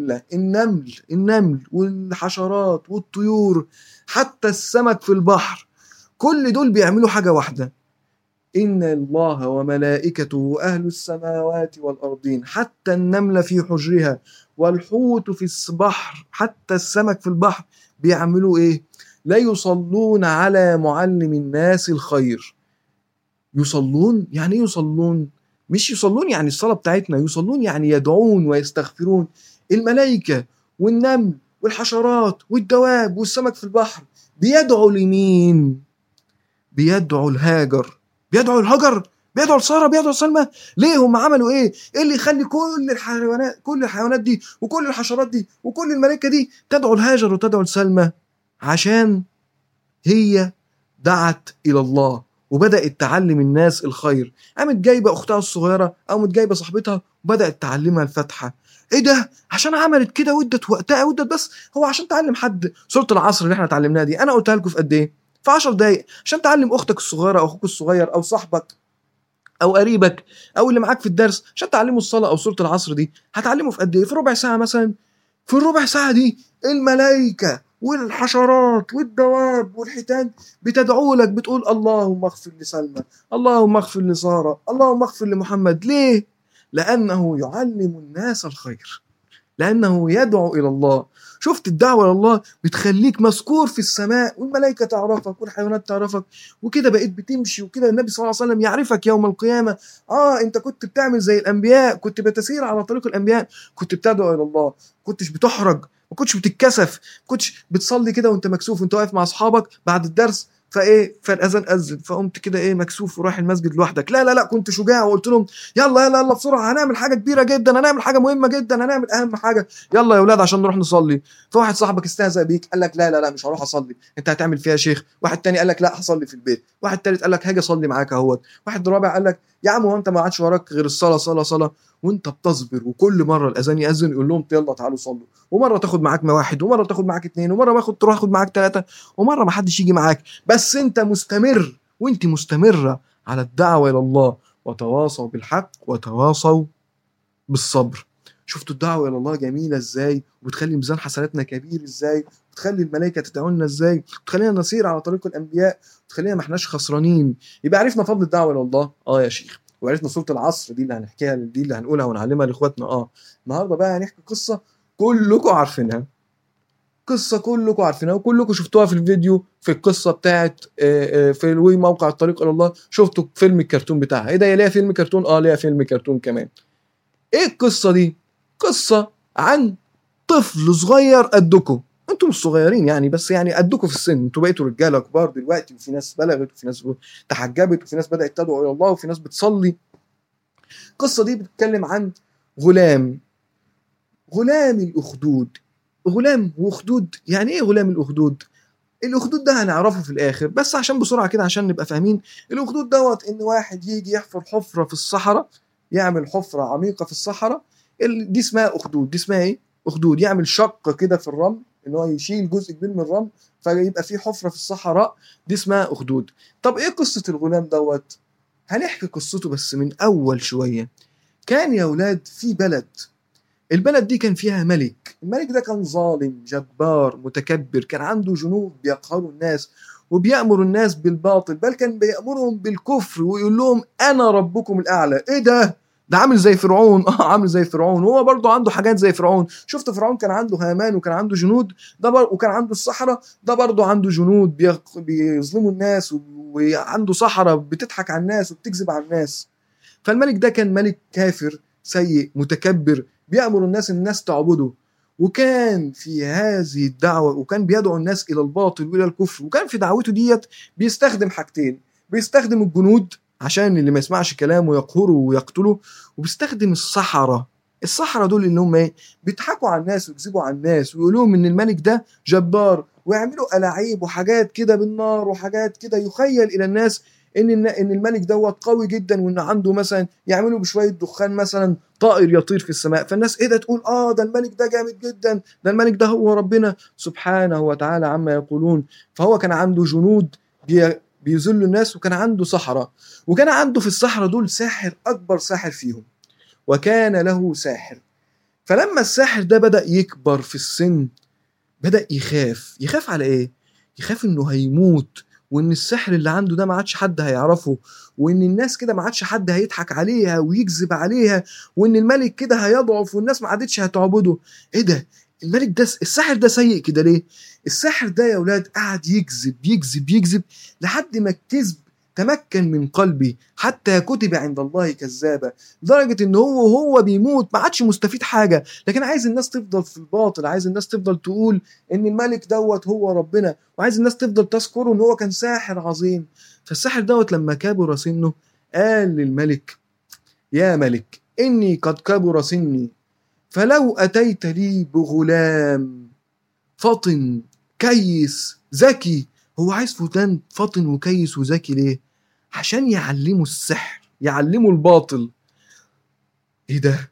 A: النمل والحشرات والطيور، حتى السمك في البحر، كل دول بيعملوا حاجة واحدة: إن الله وملائكته أهل السماوات والأرضين، حتى النملة في حجرها والحوت في البحر، حتى السمك في البحر بيعملوا إيه؟ لا يصلون على معلم الناس الخير. يصلون يعني ايه يصلون؟ مش يصلون يعني الصلاة بتاعتنا، يصلون يعني يدعون ويستغفرون. الملائكة والنمل والحشرات والدواب والسمك في البحر بيدعوا لمين؟ بيدعوا الهاجر، بيدعوا الهجر، بيدعوا لسارة، بيدعوا لسلمى. ليه؟ هم عملوا ايه؟ ايه اللي يخلي كل الحيوانات دي وكل الحشرات دي وكل الملائكة دي تدعو الهاجر وتدعو لسلمى؟ عشان هي دعت إلى الله وبدأت تعلم الناس الخير. قامت جايبة أختها الصغيرة أو جايبة صاحبتها وبدأت تعلمها الفاتحة. إيه ده؟ عشان عملت كده ودت وقتها ودت، بس هو عشان تعلم حد سورة العصر اللي احنا اتعلمناها دي، أنا قلتها لكم في قد إيه؟ في 10 دقايق. عشان تعلم أختك الصغيرة أو أخوك الصغير أو صاحبك أو قريبك أو اللي معاك في الدرس، عشان تعلمه الصلاة أو سورة العصر دي، هتعلمه في قد إيه؟ في ربع ساعة مثلا. في الربع ساعة دي الملائكة والحشرات والدواب والحيتان بتدعو لك، بتقول اللهم اغفر لسلمى، اللهم اغفر لسارة، اللهم اغفر لمحمد. ليه؟ لأنه يعلم الناس الخير، لأنه يدعو إلى الله. شفت الدعوة إلى الله بتخليك مذكور في السماء، والملائكة تعرفك والحيوانات تعرفك، وكده بقيت بتمشي، وكده النبي صلى الله عليه وسلم يعرفك يوم القيامة. انت كنت بتعمل زي الأنبياء، كنت بتسير على طريق الأنبياء، كنت بتدعو إلى الله، كنتش بتحرج، ما كنتش بتتكسف، ما كنتش بتصلي كده وانت مكسوف وانت واقف مع أصحابك بعد الدرس فالاذان اذن، فقمت كده مكسوف ورايح المسجد لوحدك. لا لا لا، كنت شجاع وقلت لهم يلا يلا يلا بسرعه، هنعمل حاجه كبيره جدا، هنعمل حاجه مهمه جدا، هنعمل اهم حاجه، يلا يا اولاد عشان نروح نصلي. فواحد صاحبك استهزأ بيك قال لك لا لا لا مش هروح اصلي، انت هتعمل فيها شيخ. واحد تاني قال لك لا هصلي في البيت. واحد تالت قال لك هاجي اصلي معاك اهوت. واحد رابع قال لك يا عم هو انت ما عادش وراك غير الصلاه صلاه صلاه. وانت بتصبر، وكل مره الاذان ياذن يقول لهم يلا تعالوا صلوا، ومره تاخد معاك واحد، ومره تاخد معاك اتنين، ومره تروح تاخد معاك ثلاثه، ومره ما حدش يجي معاك، بس انت مستمر وانت مستمره على الدعوه الى الله. وتواصوا بالحق وتواصوا بالصبر. شفتوا الدعوه الى الله جميله ازاي، وبتخلي ميزان حسناتنا كبير ازاي، بتخلي الملائكه تدعو لنا ازاي، بتخلينا نسير على طريق الانبياء، بتخلينا ما احناش خسرانين. يبقى عرفنا فضل الدعوه الى الله يا شيخ، وعرفنا سوره العصر دي اللي هنحكيها، دي اللي هنقولها ونعلمها لاخواتنا. النهارده بقى هنحكي قصه كلكم عارفينها، قصه كلكم عارفينها وكلكم شفتوها في الفيديو، في القصه بتاعت في موقع الطريق الى الله، شفتوا فيلم الكرتون بتاعها. ايه ده، يا ليها فيلم كرتون؟ ليها فيلم كرتون كمان. ايه القصه دي؟ قصه عن طفل صغير قدكم، انتم مش صغيرين يعني، بس يعني قدكم في السن، انتوا بقيتوا رجاله كبار دلوقتي، وفي ناس بلغت، وفي ناس تحجبت، وفي ناس بدات تدعو الى الله، وفي ناس بتصلي. القصه دي بتتكلم عن غلام الاخدود. غلام واخدود، يعني ايه غلام الاخدود؟ الاخدود ده هنعرفه في الاخر، بس عشان بسرعه كده عشان نبقى فاهمين. الاخدود دوت ان واحد يجي يحفر حفره في الصحراء، يعمل حفره عميقه في الصحراء، دي اسمها اخدود. دي اسمها ايه؟ اخدود. يعمل شق كده في الرمل، ان هو يشيل جزء كبير من الرمل فيبقى في حفره في الصحراء، دي اسمها اخدود. طب ايه قصه الغلام دوت؟ هنحكي قصته بس من اول شويه. كان يا ولاد في بلد، البلد دي كان فيها ملك. الملك ده كان ظالم جبار متكبر، كان عنده جنود بيقهروا الناس وبيأمر الناس بالباطل، بل كان بيأمرهم بالكفر ويقول لهم أنا ربكم الأعلى. إيه ده عامل زي فرعون. عامل زي فرعون، هو برضه عنده حاجات زي فرعون. شفت فرعون كان عنده هامان وكان عنده جنود، وكان عنده الصحراء، ده برضه عنده جنود بيظلموا الناس، وعنده صحراء بتضحك على الناس وبتكذب على الناس. فالملك ده كان ملك كافر سيء متكبر، بيأمر الناس تعبده. وكان في هذه الدعوة، وكان بيدعو الناس إلى الباطل وإلى الكفر، وكان في دعوته ديت بيستخدم حاجتين: بيستخدم الجنود عشان اللي ما يسمعش كلامه يقهره ويقتله، وبيستخدم الصحراء دول اللي هم بيضحكوا على الناس ويكذبوا على الناس ويقولوا لهم ان الملك ده جبار، ويعملوا ألاعيب وحاجات كده بالنار وحاجات كده يخيل إلى الناس ان الملك دوت قوي جدا، وان عنده مثلا يعملوا بشويه دخان مثلا طائر يطير في السماء، فالناس ايه ده تقول ده الملك ده جامد جدا، ده الملك ده هو ربنا سبحانه وتعالى عما يقولون. فهو كان عنده جنود بيذلوا الناس، وكان عنده صحراء، وكان عنده في الصحراء دول ساحر، اكبر ساحر فيهم، وكان له ساحر. فلما الساحر ده بدأ يكبر في السن، بدأ يخاف على ايه؟ يخاف انه هيموت، وان السحر اللي عنده ده ما عادش حد هيعرفه، وان الناس كده ما عادش حد هيضحك عليها ويكذب عليها، وان الملك كده هيضعف والناس ما عادتش هتعبده. ايه ده؟ الملك ده الساحر ده سيء كده ليه؟ الساحر ده يا ولاد قعد يكذب لحد ما الكذب تمكن من قلبي، حتى كتب عند الله كذابا، لدرجة ان هو بيموت ما عادش مستفيد حاجة، لكن عايز الناس تفضل في الباطل، عايز الناس تفضل تقول ان الملك دوت هو ربنا، وعايز الناس تفضل تذكره ان هو كان ساحر عظيم. فالساحر دوت لما كبر سنه قال للملك: يا ملك اني قد كبر سني، فلو اتيت لي بغلام فطن كيس ذكي. هو عايز فلان فطن وكيس وذكي ليه؟ عشان يعلمه السحر، يعلمه الباطل. ايه ده؟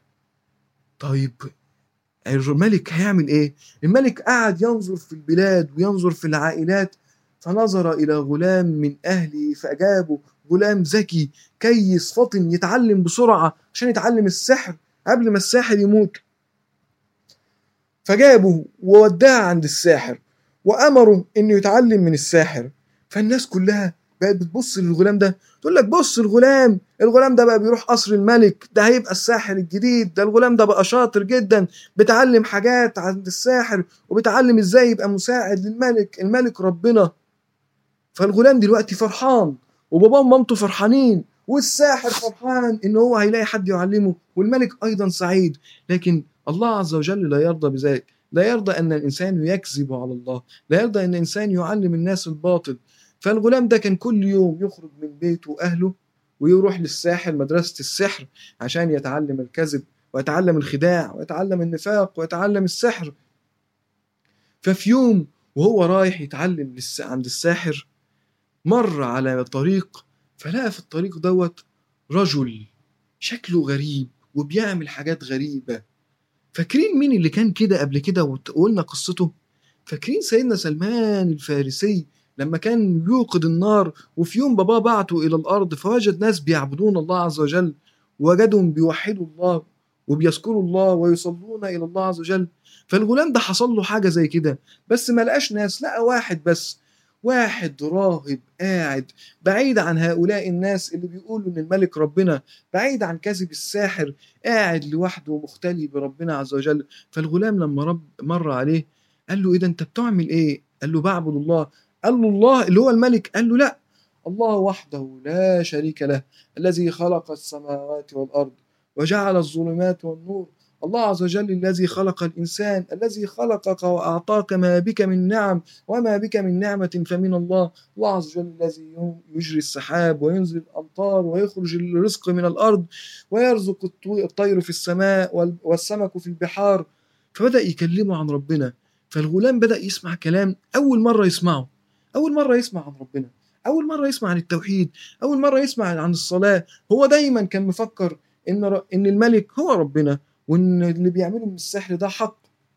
A: طيب الملك هيعمل ايه؟ الملك قعد ينظر في البلاد وينظر في العائلات، فنظر الى غلام من اهله فاجابه: غلام ذكي كيس فطن يتعلم بسرعه عشان يتعلم السحر قبل ما الساحر يموت. فجابه ووداه عند الساحر وامره انه يتعلم من الساحر. فالناس كلها بقت بتبص للغلام ده، تقول لك بص الغلام ده بقى بيروح قصر الملك، ده هيبقى الساحر الجديد، ده الغلام ده بقى شاطر جدا، بيتعلم حاجات عند الساحر وبيتعلم ازاي يبقى مساعد للملك، الملك ربنا. فالغلام دلوقتي فرحان، وباباه ومامته فرحانين، والساحر فرحان ان هو هيلاقي حد يعلمه، والملك ايضا سعيد. لكن الله عز وجل لا يرضى بذلك، لا يرضى ان الانسان يكذب على الله، لا يرضى ان الانسان يعلم الناس الباطل. فالغلام ده كان كل يوم يخرج من بيته وأهله ويروح للساحر، مدرسة السحر، عشان يتعلم الكذب ويتعلم الخداع ويتعلم النفاق ويتعلم السحر. ففي يوم وهو رايح يتعلم عند الساحر، مر على طريق، فلقى في الطريق دوت رجل شكله غريب وبيعمل حاجات غريبة. فاكرين مين اللي كان كده قبل كده وقلنا قصته؟ فاكرين سيدنا سلمان الفارسي لما كان يوقد النار، وفي يوم باباه بعته إلى الأرض فوجد ناس بيعبدون الله عز وجل، ووجدهم بيوحدوا الله وبيذكروا الله ويصلون إلى الله عز وجل. فالغلام ده حصل له حاجة زي كده، بس ما لقاش ناس، لقى واحد بس، واحد راهب قاعد بعيد عن هؤلاء الناس اللي بيقولوا إن الملك ربنا، بعيد عن كذب الساحر، قاعد لوحده مختلي بربنا عز وجل. فالغلام لما مر عليه قال له: ايه ده، انت بتعمل ايه؟ قال له: بعبد الله. قال له: الله اللي هو الملك؟ قال له: لا، الله وحده لا شريك له، الذي خلق السماوات والارض وجعل الظلمات والنور، الله عز وجل الذي خلق الانسان، الذي خلقك واعطاك ما بك من نعم، وما بك من نعمه فمن الله، الله عز وجل الذي يجري السحاب وينزل الامطار ويخرج الرزق من الارض ويرزق الطير في السماء والسمك في البحار. فبدأ يكلمه عن ربنا. فالغلام بدأ يسمع كلام أول مرة يسمعه، أول مرة يسمع عن ربنا، أول مرة يسمع عن التوحيد، أول مرة يسمع عن الصلاة. هو دايما كان مفكر إن الملك هو ربنا، وإن اللي بيعمله من السحر ده حق.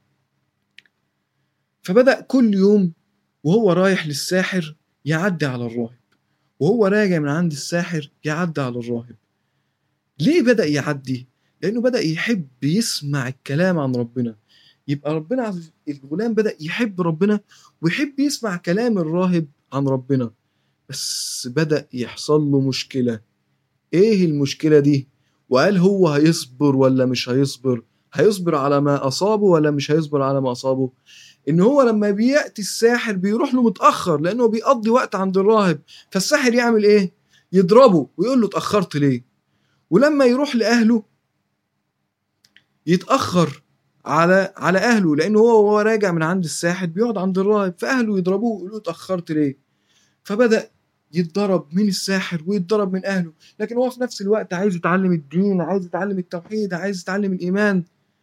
A: فبدأ كل يوم وهو رايح للساحر يعدي على الراهب، وهو راجع من عند الساحر يعدي على الراهب. ليه بدأ يعدي؟ لأنه بدأ يحب يسمع الكلام عن ربنا. يبقى الغلام بدأ يحب ربنا ويحب يسمع كلام الراهب عن ربنا. بس بدأ يحصل له مشكلة. ايه المشكلة دي؟ وهل هو هيصبر ولا مش هيصبر؟ هيصبر على ما أصابه ولا مش هيصبر على ما أصابه؟ إن هو لما بيأتي الساحر بيروح له متأخر لأنه بيقضي وقت عند الراهب، فالساحر يعمل إيه؟ يضربه ويقول له: اتأخرت ليه؟ ولما يروح لأهله يتأخر على أهله، لأنه هو راجع من عند الساحر بيقعد عند الراهب، فأهله يضربوه ويقولوا له: اتأخرت ليه؟ فبدأ يتضرب من الساحر ويتضرب من أهله، لكن هو في نفس الوقت عايز يتعلم الدين، عايز يتعلم التوحيد، عايز يتعلم الإيمان.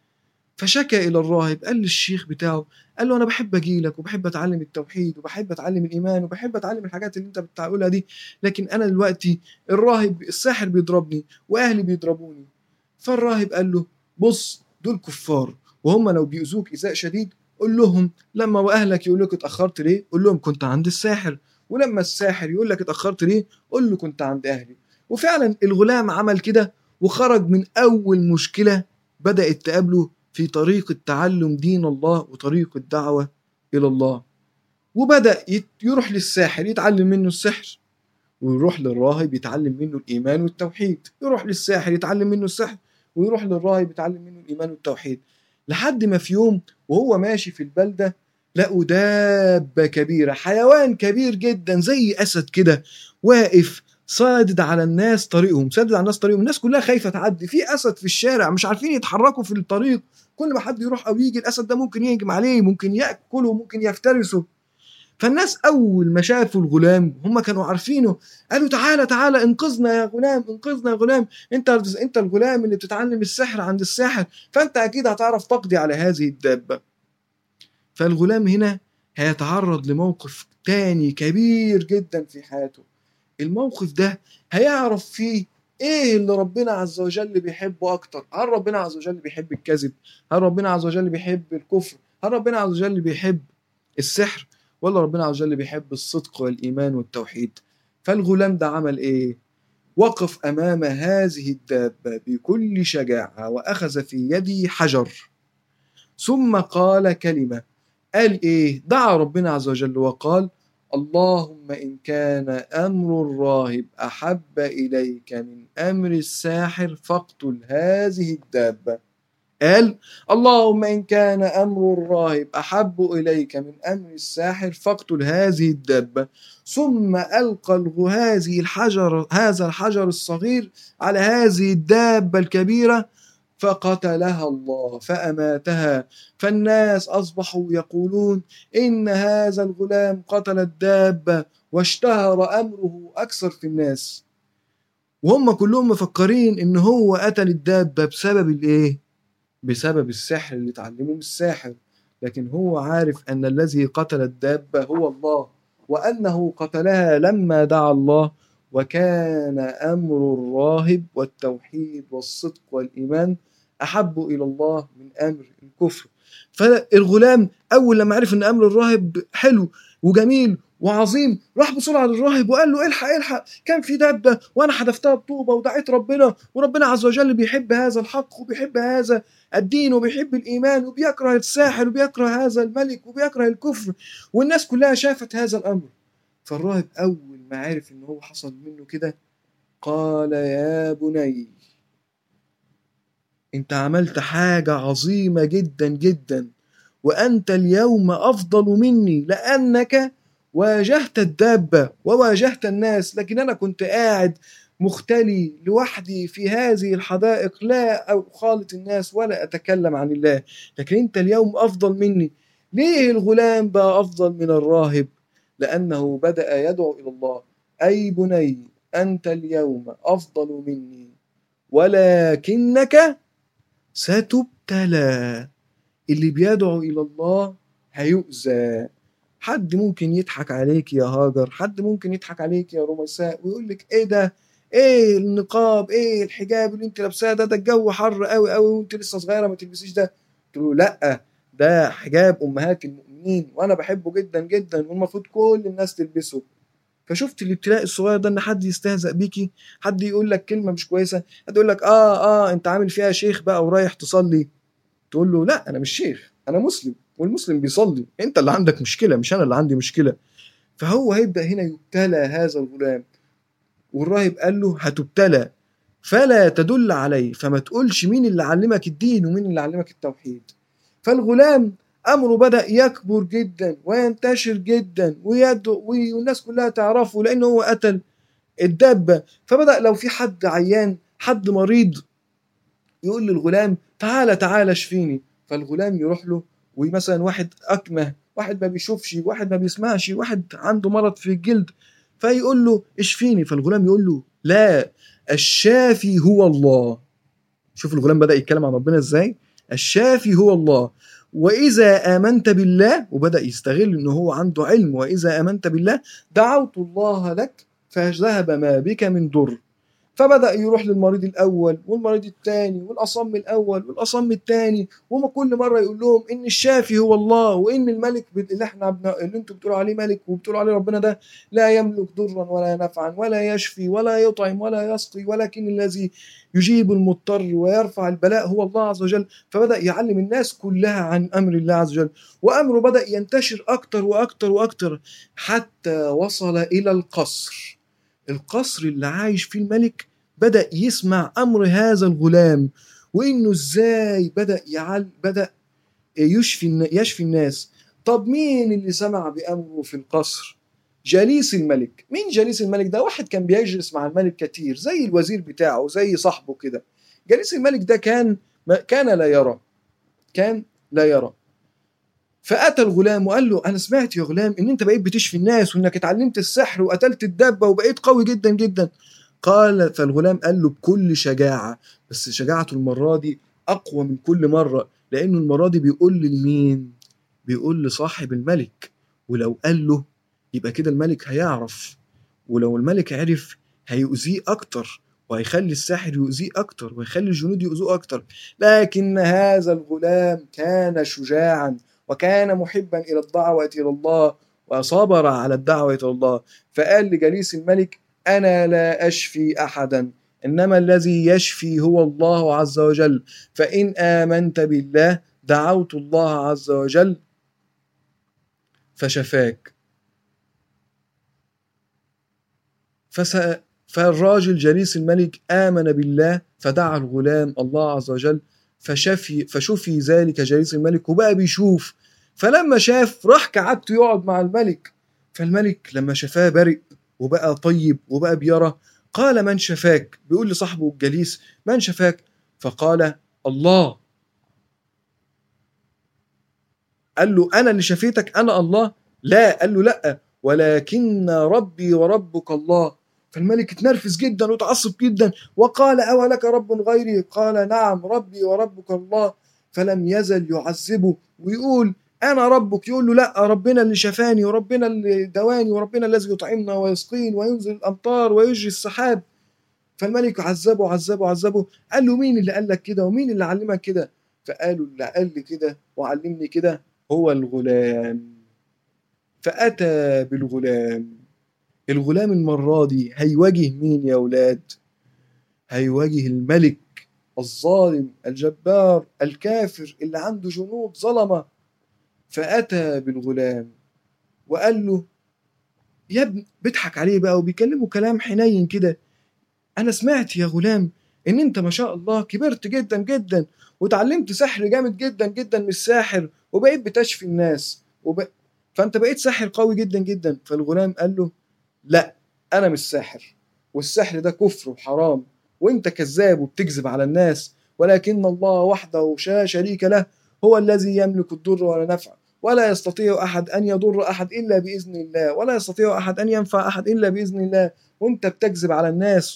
A: فشكى إلى الراهب، قال للشيخ بتاعه، قال له: أنا بحب أجيلك وبحب أتعلم التوحيد وبحب أتعلم الإيمان وبحب أتعلم الحاجات اللي أنت بتقولها دي، لكن أنا دلوقتي الساحر بيضربني وأهلي بيضربوني. فالراهب قال له: بص، دول كفار، وهم لو بيؤذوك إيذاء شديد قول لهم، لما أهلك يقول لك اتأخرت ليه قول لهم كنت عند الساحر، ولما الساحر يقول لك اتأخرت ليه قول له كنت عند أهلي. وفعلا الغلام عمل كده وخرج من أول مشكلة بدأت تقابله في طريق تعلم دين الله وطريق الدعوة إلى الله. وبدأ يروح للساحر يتعلم منه السحر، ويروح للراهب يتعلم منه الإيمان والتوحيد، يروح للساحر يتعلم منه السحر، ويروح للراهب يتعلم منه الإيمان والتوحيد. لحد ما في يوم وهو ماشي في البلدة لقوا دابة كبيرة، حيوان كبير جدا زي أسد كده، واقف صادد على الناس طريقهم، سادد على الناس طريقهم، الناس كلها خايفة تعدي، في أسد في الشارع مش عارفين يتحركوا في الطريق، كل ما حد يروح أو يجي الأسد ده ممكن يهجم عليه، ممكن يأكله، ممكن يفترسه. فالناس أول ما شافوا الغلام هم كانوا عارفينه، قالوا: تعالى تعالى، انقذنا يا غلام، انقذنا يا غلام، انت الغلام اللي بتتعلم السحر عند الساحر، فانت اكيد هتعرف تقضي على هذه الدابة. فالغلام هنا هيتعرض لموقف تاني كبير جدا في حياته. الموقف ده هيعرف فيه ايه اللي ربنا عز وجل بيحبه اكتر. هل ربنا عز وجل بيحب الكذب؟ هل ربنا عز وجل بيحب الكفر؟ هل ربنا عز وجل بيحب السحر؟ ولا ربنا عز وجل بيحب الصدق والإيمان والتوحيد؟ فالغلام ده عمل إيه؟ وقف أمام هذه الدابة بكل شجاعة وأخذ في يده حجر، ثم قال كلمة. قال إيه؟ دعا ربنا عز وجل وقال: اللهم إن كان أمر الراهب أحب إليك من أمر الساحر فاقتل هذه الدابة. قال: اللهم إن كان أمر الراهب أحب إليك من أمر الساحر فاقتل هذه الدابة. ثم ألقى هذا الحجر الصغير على هذه الدابة الكبيرة فقتلها الله فأماتها. فالناس أصبحوا يقولون إن هذا الغلام قتل الدابة واشتهر أمره أكثر في الناس، وهم كلهم مفكرين إن هو قتل الدابة بسبب الإيه؟ بسبب السحر اللي اتعلمه من الساحر. لكن هو عارف أن الذي قتل الدابة هو الله، وأنه قتلها لما دعا الله، وكان أمر الراهب والتوحيد والصدق والإيمان أحب إلى الله من أمر الكفر. فالغلام أول لما عرف أن أمر الراهب حلو وجميل وعظيم، راح بسرعة للراهب وقال له الحق الحق، كان في دابة وأنا حذفتها بطوبة ودعيت ربنا، وربنا عز وجل بيحب هذا الحق وبيحب هذا الدين وبيحب الإيمان وبيكره الساحر وبيكره هذا الملك وبيكره الكفر، والناس كلها شافت هذا الأمر. فالراهب أول ما عرف إن هو حصل منه كده قال يا بني أنت عملت حاجة عظيمة جدا جدا، وأنت اليوم أفضل مني لأنك واجهت الدابة وواجهت الناس، لكن أنا كنت قاعد مختلي لوحدي في هذه الحدائق لا أخالط الناس ولا أتكلم عن الله، لكن أنت اليوم أفضل مني. ليه الغلام بقى أفضل من الراهب؟ لأنه بدأ يدعو إلى الله، أي بني أنت اليوم أفضل مني ولكنك ستبتلى. اللي بيدعو إلى الله هيؤذى. حد ممكن يضحك عليك يا هاجر، حد ممكن يضحك عليك يا رميساء ويقول لك ايه ده، ايه النقاب، ايه الحجاب اللي انت لابساه ده الجو حر قوي قوي وانت لسه صغيره ما تلبسيش ده. قلت له لا، ده حجاب امهات المؤمنين وانا بحبه جدا جدا والمفروض كل الناس تلبسه. فشفت الابتلاء الصغير ده، ان حد يستهزأ بيكي، حد يقول لك كلمه مش كويسه، حد يقول لك انت عامل فيها شيخ بقى ورايح تصلي، تقول له لا انا مش شيخ، انا مسلم والمسلم بيصلي، انت اللي عندك مشكله مش انا اللي عندي مشكله. فهو هيبدا هنا يبتلى هذا الغلام، والراهب قال له هتبتلى فلا تدل عليه، فما تقولش مين اللي علمك الدين ومين اللي علمك التوحيد. فالغلام امره بدا يكبر جدا وينتشر جدا والناس كلها تعرفه لانه هو قتل الدابه. فبدا لو في حد عيان حد مريض يقول للغلام تعالى تعالى اشفيني، فالغلام يروح له. ومثلا واحد أكمه، واحد ما بيشوفش، واحد ما بيسمعش، واحد عنده مرض في الجلد، فيقول له اشفيني، فالغلام يقول له لا، الشافي هو الله. شوف الغلام بدأ يتكلم عن ربنا ازاي، الشافي هو الله، وإذا آمنت بالله، وبدأ يستغل إنه هو عنده علم، وإذا آمنت بالله دعوت الله لك فذهب ما بك من ضر. فبدأ يروح للمريض الأول والمريض الثاني والأصم الأول والأصم الثاني، وما كل مرة يقول لهم إن الشافي هو الله، وإن الملك اللي أنتم بتقولوا عليه ملك وبتقولوا عليه ربنا ده لا يملك ضرا ولا نفعا ولا يشفي ولا يطعم ولا يسقي، ولكن الذي يجيب المضطر ويرفع البلاء هو الله عز وجل. فبدأ يعلم الناس كلها عن أمر الله عز وجل، وأمره بدأ ينتشر أكتر وأكتر وأكتر حتى وصل إلى القصر. القصر اللي عايش فيه الملك بدأ يسمع أمر هذا الغلام، وإنه إزاي بدأ يشفي الناس. طب مين اللي سمع بأمره في القصر؟ جليس الملك. مين جليس الملك ده؟ واحد كان بيجلس مع الملك كتير زي الوزير بتاعه زي صاحبه كده. جليس الملك ده كان لا يرى. فأتى الغلام وقال له أنا سمعت يا غلام إن أنت بقيت بتشفي الناس وإنك اتعلمت السحر وقتلت الدابة وبقيت قوي جدا جدا. فالغلام قال له بكل شجاعة، بس شجاعته المرة دي أقوى من كل مرة، لأنه المرة دي بيقول لمين؟ بيقول لصاحب الملك، ولو قال له يبقى كده الملك هيعرف، ولو الملك عرف هيؤذيه أكتر وهيخلي الساحر يؤذيه أكتر وهيخلي الجنود يؤذوه أكتر. لكن هذا الغلام كان شجاعا وكان محبا إلى الدعوة إلى الله وصبر على الدعوة إلى الله. فقال لجليس الملك أنا لا أشفي أحدا، إنما الذي يشفي هو الله عز وجل، فإن آمنت بالله دعوت الله عز وجل فشفاك. فالراجل جليس الملك آمن بالله فدعا الغلام الله عز وجل فشفي ذلك جليس الملك وبقى بيشوف. فلما شاف راح كعادته يقعد مع الملك، فالملك لما شفاه برئ وبقى طيب وبقى بيرى. قال من شفاك؟ بيقول لصاحبه الجليس من شفاك؟ فقال الله. قال له أنا اللي شفيتك أنا الله؟ لا. قال له لا، ولكن ربي وربك الله. فالملك اتنرفز جدا وتعصب جدا وقال أولك رب غيري؟ قال نعم ربي وربك الله. فلم يزل يعذبه ويقول أنا ربك، يقول له لا، ربنا اللي شفاني وربنا اللي دواني وربنا الذي يطعمنا ويسقين وينزل الأمطار ويجري السحاب. فالملك عذبه عذبه عذبه. قال له مين اللي قال لك كده ومين اللي علمك كده؟ فقالوا اللي قال لي كده وعلمني كده هو الغلام. فأتى بالغلام. الغلام المرة دي هيواجه مين يا ولاد؟ هيواجه الملك الظالم الجبار الكافر اللي عنده جنود ظلمة. فأتى بالغلام وقال له يا ابن، بيضحك عليه بقى وبيكلمه كلام حنين كده، أنا سمعت يا غلام إن أنت ما شاء الله كبرت جدا جدا وتعلمت سحر جامد جدا جدا من الساحر وبقيت بتشفي الناس فأنت بقيت ساحر قوي جدا جدا. فالغلام قال له لا، أنا مش ساحر، والسحر ده كفر وحرام وأنت كذاب وبتكذب على الناس، ولكن الله وحده لا شريك له هو الذي يملك الضر ولا نفع، ولا يستطيع أحد أن يضر أحد إلا بإذن الله، ولا يستطيع أحد أن ينفع أحد إلا بإذن الله، وأنت بتكذب على الناس.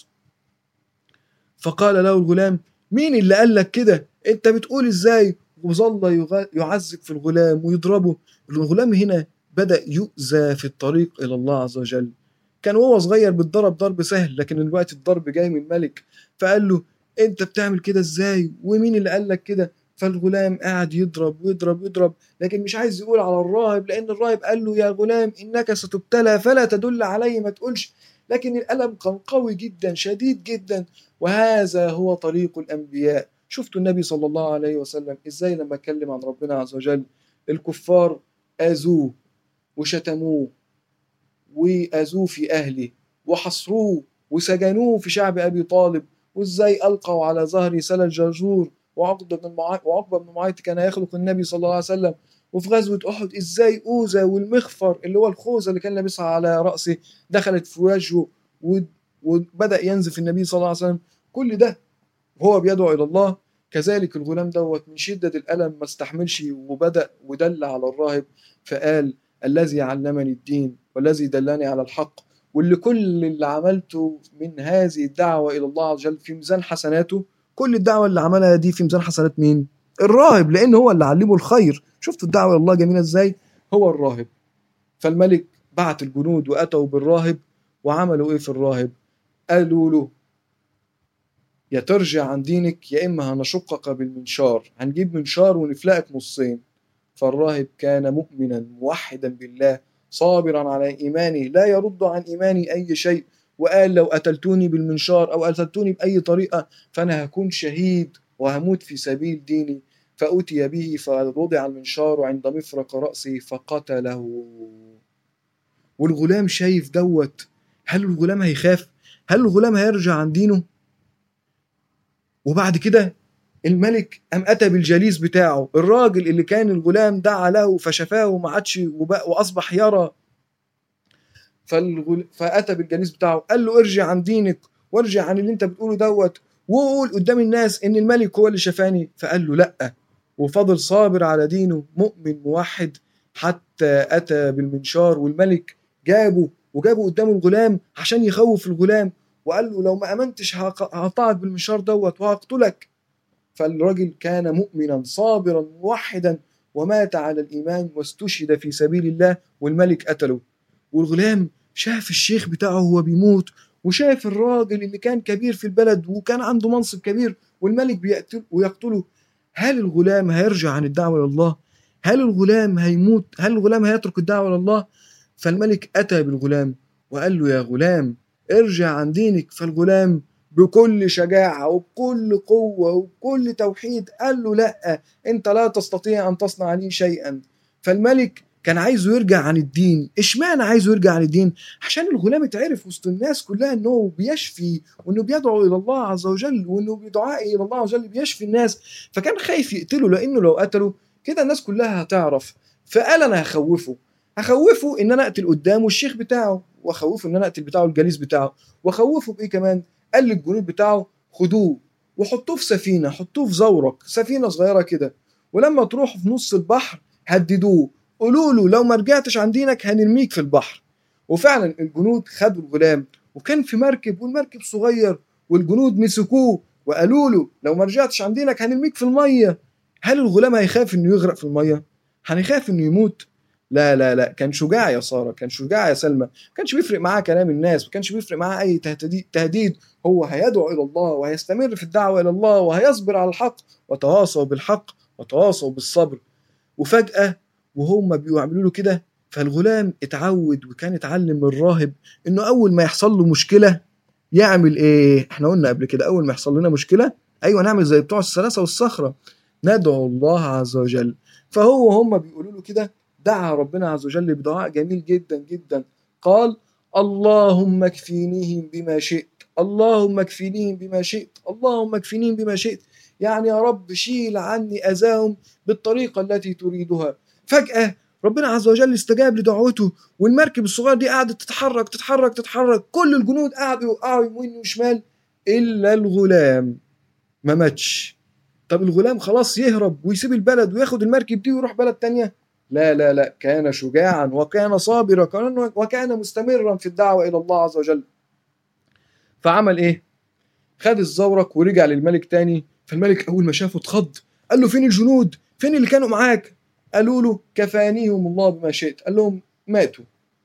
A: فقال له الغلام مين اللي قال لك كده؟ أنت بتقول إزاي؟ وظل يعذب في الغلام ويضربه. الغلام هنا بدأ يؤذى في الطريق إلى الله عز وجل. كان وهو صغير بيتضرب ضرب سهل، لكن الوقت الضرب جاي من الملك. فقال له أنت بتعمل كده إزاي ومين اللي قال لك كده؟ فالغلام قاعد يضرب ويضرب ويضرب، لكن مش عايز يقول على الراهب، لأن الراهب قال له يا غلام إنك ستبتلى فلا تدل علي، ما تقولش. لكن الألم كان قوي جدا شديد جدا، وهذا هو طريق الأنبياء. شفتوا النبي صلى الله عليه وسلم إزاي لما اتكلم عن ربنا عز وجل الكفار آذوه وشتموه وآذوه في أهله وحصروه وسجنوه في شعب أبي طالب، وإزاي ألقوا على ظهره سل الجرجور، وعقبة بن معيط كان يخلق النبي صلى الله عليه وسلم. وفي غزوة أحد إزاي أوذى والمخفر اللي هو الخوذة اللي كان لابسها على رأسه دخلت في وجهه وبدأ ينزف النبي صلى الله عليه وسلم. كل ده وهو بيدعو إلى الله. كذلك الغلام دوت من شدة الألم ما استحملش وبدأ ودل على الراهب فقال الذي علمني الدين والذي دلني على الحق، واللي كل اللي عملته من هذه الدعوة إلى الله عز وجل في ميزان حسناته. كل الدعوة اللي عملها دي في ميزان حسنات مين؟ الراهب، لأن هو اللي علمه الخير. شفتوا الدعوة إلى الله جميلة إزاي؟ هو الراهب. فالملك بعت الجنود وأتوا بالراهب، وعملوا إيه في الراهب؟ قالوا له يا ترجع عن دينك يا إما هنشقك بالمنشار، هنجيب منشار ونفلقك نصين. فالراهب كان مؤمنا موحدا بالله صابرا على إيمانه لا يرد عن إيماني أي شيء، وقال لو قتلتوني بالمنشار أو قتلتوني بأي طريقة فأنا هكون شهيد وهموت في سبيل ديني. فأتي به فوضع المنشار عند مفرق رأسه فقتله. والغلام شايف دوت، هل الغلام هيخاف؟ هل الغلام هيرجع عن دينه؟ وبعد كده الملك قام أتى بالجليس بتاعه، الراجل اللي كان الغلام دعا له فشفاه وما عادش وأصبح يرى. فأتى بالجليس بتاعه قال له ارجع عن دينك وارجع عن اللي انت بتقوله دوت وقول قدام الناس ان الملك هو اللي شفاني. فقال له لأ، وفضل صابر على دينه مؤمن موحد حتى أتى بالمنشار. والملك جابه قدام الغلام عشان يخوف الغلام، وقال له لو ما أمنتش هقطعك بالمنشار دوت وهقتلك. فالرجل كان مؤمنا صابرا موحدا ومات على الإيمان واستشهد في سبيل الله، والملك قتله. والغلام شاف الشيخ بتاعه هو بيموت، وشاف الراجل اللي كان كبير في البلد وكان عنده منصب كبير والملك ويقتله. هل الغلام هيرجع عن الدعوة لله؟ هل الغلام هيموت؟ هل الغلام هيترك الدعوة لله؟ فالملك أتى بالغلام وقال له يا غلام ارجع عن دينك. فالغلام بكل شجاعة وبكل قوة وبكل توحيد قال له لأ، أنت لا تستطيع أن تصنع لي شيئا. فالملك كان عايزه يرجع عن الدين. اشمعنى عايزه يرجع عن الدين؟ عشان الغلام اتعرف وسط الناس كلها انه بيشفي وانه بيدعو الى الله عز وجل وانه بدعائه الى الله عز وجل بيشفي الناس. فكان خايف يقتله، لانه لو قتله كده الناس كلها هتعرف. فقال انا هخوفه ان انا اقتل قدامه الشيخ بتاعه، واخوفه ان انا اقتل بتاعه الجليس بتاعه، واخوفه بايه كمان؟ قال للجنود بتاعه خدوه وحطوه في سفينه، حطوه في زورق، سفينه صغيره كده، ولما تروحوا في نص البحر هددوه، قولوا له لو ما رجعتش عن دينك هنرميك في البحر. وفعلا الجنود خدوا الغلام، وكان في مركب والمركب صغير، والجنود مسكوه وقالوا له لو ما رجعتش عن دينك هنرميك في الميه. هل الغلام هيخاف انه يغرق في الميه؟ هنخاف انه يموت؟ لا لا لا، كان شجاع يا ساره، كان شجاع يا سلمى، ما كانش بيفرق معاه كلام الناس، ما كانش بيفرق معاه اي تهديد. هو هيدعو الى الله وهيستمر في الدعوه الى الله وهيصبر على الحق، وتواصوا بالحق وتواصوا بالصبر. وفجاه وهم بيعملوا له كده، فالغلام اتعود وكان اتعلم من الراهب انه اول ما يحصل له مشكله يعمل ايه؟ احنا قلنا قبل كده اول ما يحصل لنا مشكله، ايوه نعمل زي بتوع الثلاثه والصخره، ندعو الله عز وجل. فهو هم بيقولوا له كده، دعا ربنا عز وجل بدعاء جميل جدا جدا، قال اللهم اكفينيهم بما شئت، اللهم اكفينيهم بما شئت، اللهم اكفينيهم بما شئت، يعني يا رب شيل عني اذاهم بالطريقه التي تريدها. فجاه ربنا عز وجل استجاب لدعوته، والمركب الصغيره دي قعدت تتحرك تتحرك تتحرك، كل الجنود قعدوا يوقعوا يمين وشمال الا الغلام ما ماتش. طب الغلام خلاص يهرب ويسيب البلد وياخد المركب دي ويروح بلد تانية؟ لا لا لا، كان شجاعا وكان صابرا وكان مستمرا في الدعوة إلى الله عز وجل. فعمل إيه؟ خد الزورق ورجع للملك تاني. فالملك أول ما شافه اتخض، قال له فين الجنود؟ فين اللي كانوا معاك؟ قالوا له كفانيهم الله بما شئت، قال لهم ماتوا.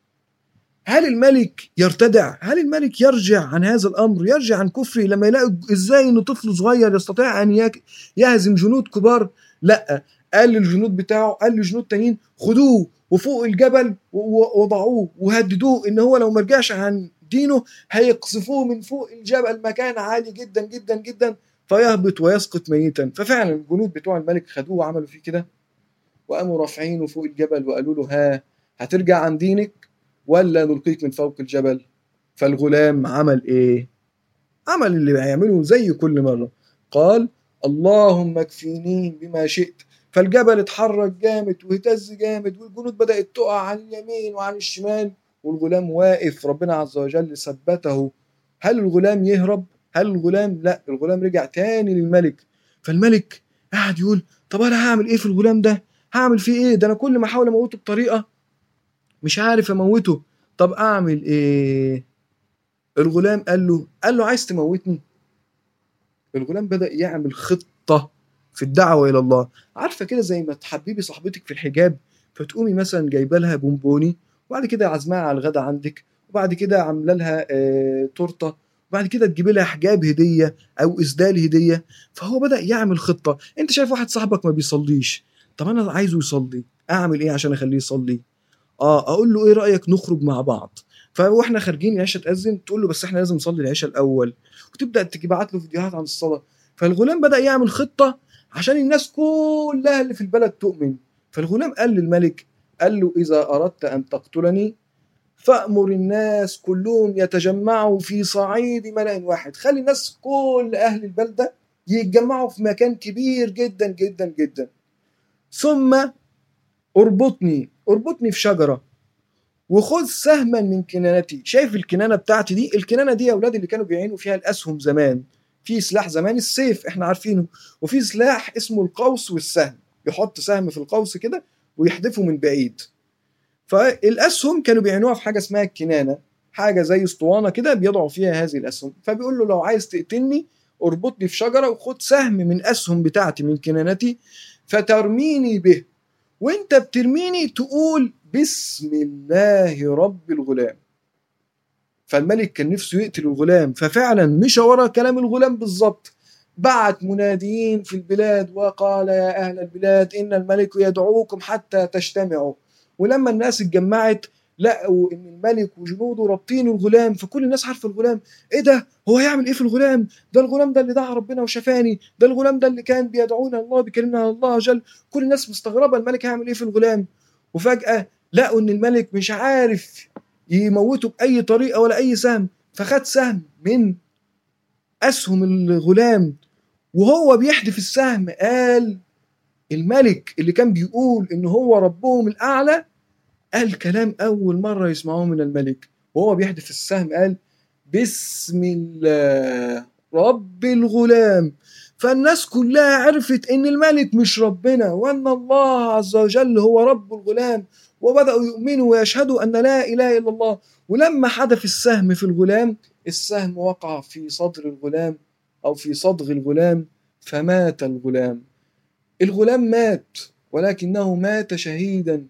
A: هل الملك يرتدع؟ هل الملك يرجع عن هذا الأمر، يرجع عن كفره لما يلاقي إزاي إنه طفل صغير يستطيع أن يهزم جنود كبار؟ لا، قال للجنود بتاعه، قال لجنود تانيين خدوه وفوق الجبل ووضعوه وهددوه إن هو لو ما رجعش عن دينه هيقذفوه من فوق الجبل مكان عالي جدا جدا جدا فيهبط ويسقط ميتا. ففعلا الجنود بتوع الملك خدوه وعملوا فيه كده، وقاموا رافعينه فوق الجبل وقالوا له ها هترجع عن دينك ولا نلقيك من فوق الجبل؟ فالغلام عمل ايه؟ عمل اللي هيعمله زي كل مرة، قال اللهم اكفيني بما شئت. فالجبل اتحرك جامد واهتز جامد، والجنود بدأت تقع عن اليمين وعن الشمال، والغلام واقف ربنا عز وجل ثبته. هل الغلام يهرب؟ هل الغلام؟ لا، الغلام رجع تاني للملك. فالملك قاعد يقول طب انا هعمل ايه في الغلام ده؟ هعمل فيه ايه؟ ده انا كل ما احاول اموته بطريقة مش عارف اموته. طب اعمل ايه؟ الغلام قال له عايز تموتني؟ الغلام بدأ يعمل خطة في الدعوة إلى الله. عارفة كده زي ما تحببي صاحبتك في الحجاب، فتقومي مثلا جايبه لها بونبوني، وبعد كده عازماها على الغدا عندك، وبعد كده عامله لها تورته، وبعد كده تجيبي لها حجاب هديه او اسدال هديه. فهو بدأ يعمل خطة. انت شايف واحد صاحبك ما بيصليش، طب انا عايزه يصلي، اعمل ايه عشان اخليه يصلي؟ اقول له ايه رايك نخرج مع بعض؟ فاحنا خارجين العشاء تأذن، تقول له بس احنا لازم نصلي العشاء الاول، وتبدا تبعت له فيديوهات عن الصلاه. فالغلام بدا يعمل خطه عشان الناس كلها اللي في البلد تؤمن. فالغلام قال للملك، قال له اذا اردت ان تقتلني فأمر الناس كلهم يتجمعوا في صعيد ملأ واحد، خلي الناس كل اهل البلده يتجمعوا في مكان كبير جدا جدا جدا، ثم اربطني في شجره وخذ سهما من كنانتي. شايف الكنانه بتاعتي دي؟ الكنانه دي يا اولاد اللي كانوا بيعينوا فيها الاسهم زمان. في سلاح زمان السيف احنا عارفينه، وفي سلاح اسمه القوس والسهم، يحط سهم في القوس كده ويحدفه من بعيد. فالاسهم كانوا بيعينوها في حاجه اسمها الكنانه، حاجه زي اسطوانه كده بيضعوا فيها هذه الاسهم. فبيقول له لو عايز تقتلني اربطني في شجره وخد سهم من اسهم بتاعتي من كنانتي فترميني به، وانت بترميني تقول بسم الله رب الغلام. فالملك كان نفسه يقتل الغلام، ففعلا مشى ورا كلام الغلام بالظبط، بعت مناديين في البلاد وقال يا أهل البلاد إن الملك يدعوكم حتى تجتمعوا. ولما الناس اتجمعت لقوا إن الملك وجنوده رابطين الغلام، فكل الناس عارفة الغلام. إيه ده؟ هو هيعمل إيه في الغلام؟ ده الغلام ده اللي دعا ربنا وشفاني، ده الغلام ده اللي كان بيدعونا الله بيكلمنا على الله جل. كل الناس مستغربة الملك هيعمل إيه في الغلام. وفجأة لقوا إن الملك مش عارف يموته بأي طريقة ولا أي سهم، فخد سهم من أسهم الغلام، وهو بيحدف السهم قال الملك اللي كان بيقول إن هو ربهم الأعلى قال كلام أول مرة يسمعوه من الملك، وهو بيحدف السهم قال بسم الله رب الغلام. فالناس كلها عرفت إن الملك مش ربنا، وأن الله عز وجل هو رب الغلام، وبدأوا يؤمنوا ويشهدوا أن لا إله إلا الله. ولما حدث السهم في الغلام، السهم وقع في صدر الغلام أو في صدغ الغلام فمات الغلام. الغلام مات، ولكنه مات شهيدا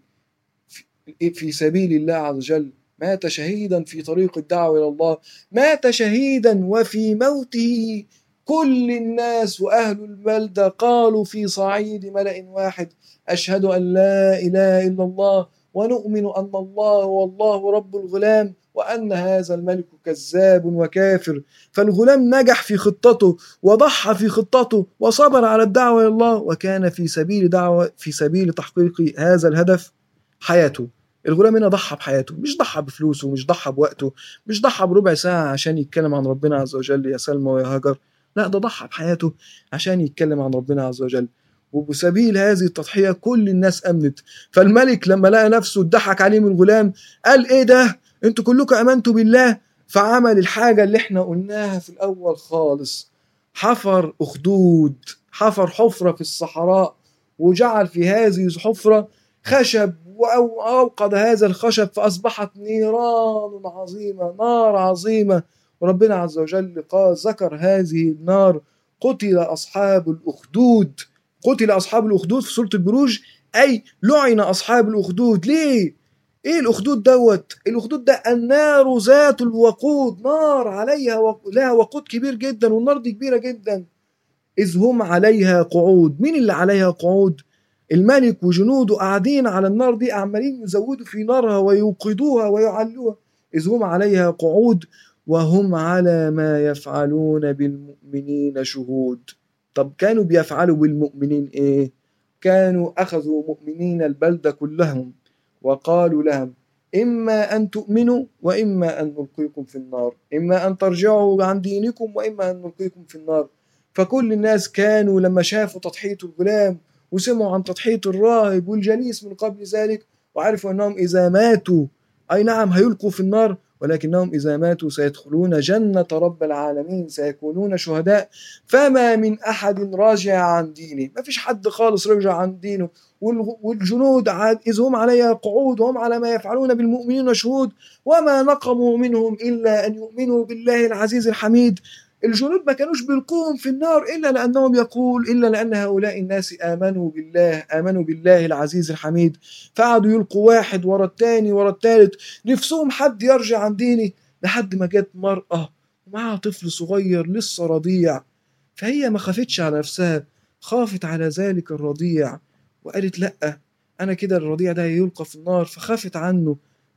A: في سبيل الله عز وجل، مات شهيدا في طريق الدعوة إلى الله، مات شهيدا وفي موته كل الناس وأهل البلدة قالوا في صعيد ملأ واحد: أشهد أن لا إله إلا الله، ونؤمن أن الله هو الله رب الغلام، وأن هذا الملك كذاب وكافر. فالغلام نجح في خطته وضحى في خطته وصبر على الدعوة إلى الله، وكان في سبيل تحقيق هذا الهدف حياته. الغلام هنا ضحى بحياته، مش ضحى بفلوسه، مش ضحى بوقته، مش ضحى بربع ساعة عشان يتكلم عن ربنا عز وجل يا سلمى ويا هاجر، لا، ده ضحى بحياته عشان يتكلم عن ربنا عز وجل. وبسبيل هذه التضحية كل الناس أمنت. فالملك لما لقى نفسه اتضحك عليه من الغلام قال: إيه ده؟ انتوا كلكم أمنتوا بالله؟ فعمل الحاجة اللي احنا قلناها في الأول خالص، حفر أخدود، حفر حفرة في الصحراء، وجعل في هذه الحفرة خشب، وأوقد هذا الخشب فأصبحت نيران عظيمة، نار عظيمة. وربنا عز وجل قال ذكر هذه النار: قتل أصحاب الأخدود. قتل أصحاب الأخدود في سورة البروج، أي لعن أصحاب الأخدود. ليه؟ إيه الأخدود دوت؟ الأخدود ده النار ذات الوقود، نار عليها لها وقود كبير جدا، والنار دي كبيرة جدا. إذ هم عليها قعود. مين اللي عليها قعود؟ الملك وجنوده قاعدين على النار دي، عمالين يزودوا في نارها ويوقدوها ويعلوها. إذ هم عليها قعود وهم على ما يفعلون بالمؤمنين شهود. طب كانوا بيفعلوا بالمؤمنين إيه؟ كانوا أخذوا مؤمنين البلدة كلهم وقالوا لهم: إما أن تؤمنوا وإما أن نلقيكم في النار، إما أن ترجعوا عن دينكم وإما أن نلقيكم في النار. فكل الناس كانوا لما شافوا تضحية الغلام وسمعوا عن تضحية الراهب والجليس من قبل ذلك، وعرفوا أنهم إذا ماتوا أي نعم هيلقوا في النار، ولكنهم إذا ماتوا سيدخلون جنة رب العالمين، سيكونون شهداء. فما من أحد راجع عن دينه، ما فيش حد خالص رجع عن دينه. والجنود إذ هم عليها قعود وهم على ما يفعلون بالمؤمنين شهود، وما نقموا منهم إلا أن يؤمنوا بالله العزيز الحميد. الجنود ما كانوش بيلقوهم في النار إلا لأن هؤلاء الناس آمنوا بالله العزيز الحميد، فقعدوا يلقوا واحد ورا التاني ورا التالت، نفسهم حد يرجع عن ديني، لحد ما جت مرأة ومعها طفل صغير لسه رضيع، فهي ما خافتش على نفسها، خافت على ذلك الرضيع وقالت: لأ، أنا كده الرضيع ده يلقى في النار، فخافت عنه.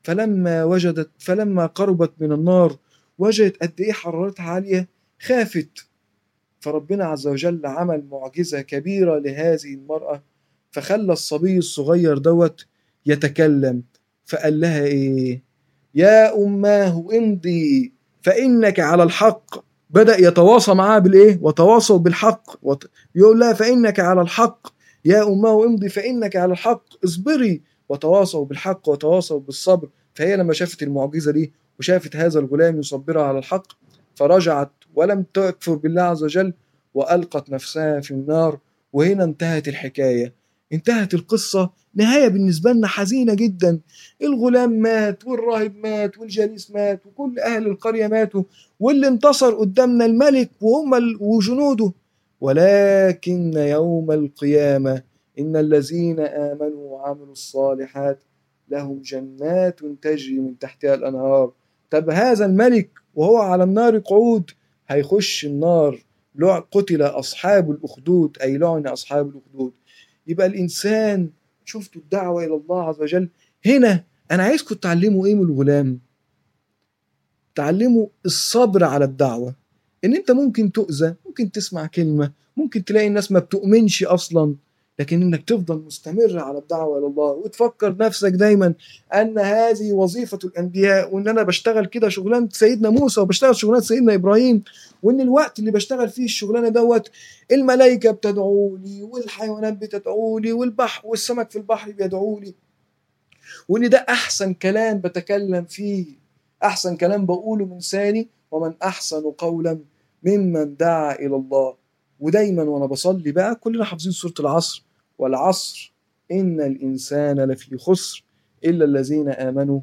A: فلما قربت من النار وجدت قد إيه حرارتها عالية، خافت. فربنا عز وجل عمل معجزة كبيرة لهذه المرأة، فخلى الصبي الصغير دوت يتكلم، فقال لها إيه؟ يا أماه امضي فإنك على الحق. بدأ يتواصى معها بالإيه؟ وتواصوا بالحق، يقول لها: فإنك على الحق يا أماه امضي فإنك على الحق، اصبري. وتواصوا بالحق وتواصوا بالصبر. فهي لما شافت المعجزة دي وشافت هذا الغلام يصبرها على الحق، فرجعت ولم تكفر بالله عز وجل وألقت نفسها في النار. وهنا انتهت الحكاية، انتهت القصة نهاية بالنسبة لنا حزينة جدا. الغلام مات، والراهب مات، والجليس مات، وكل أهل القرية ماتوا، واللي انتصر قدامنا الملك وجنوده. ولكن يوم القيامة إن الذين آمنوا وعملوا الصالحات لهم جنات تجري من تحتها الأنهار. طب هذا الملك وهو على النار قعود هيخش النار، قتل أصحاب الأخدود، أي لعن أصحاب الأخدود. يبقى الإنسان، شفتوا الدعوة إلى الله عز وجل هنا. أنا عايزكم تعلموا إيه من الغلام؟ تعلموا الصبر على الدعوة. إن أنت ممكن تؤذى، ممكن تسمع كلمة، ممكن تلاقي الناس ما بتؤمنش أصلا، لكن إنك تفضل مستمر على الدعوة إلى الله، وتفكر نفسك دايما أن هذه وظيفة الأنبياء، وإن أنا بشتغل كده شغلانة سيدنا موسى وبشتغل شغلانة سيدنا إبراهيم، وإن الوقت اللي بشتغل فيه الشغلانة دوت الملائكة بتدعو لي، والحيوانات بتدعو لي، والبحر والسمك في البحر بيدعو لي، وإن ده أحسن كلام بتكلم فيه، أحسن كلام بقوله من لساني، ومن أحسن قولا ممن دعا إلى الله. ودايما وأنا بصلي بقى كلنا حافظين سورة العصر: والعصر إن الإنسان لفي خسر إلا الذين آمنوا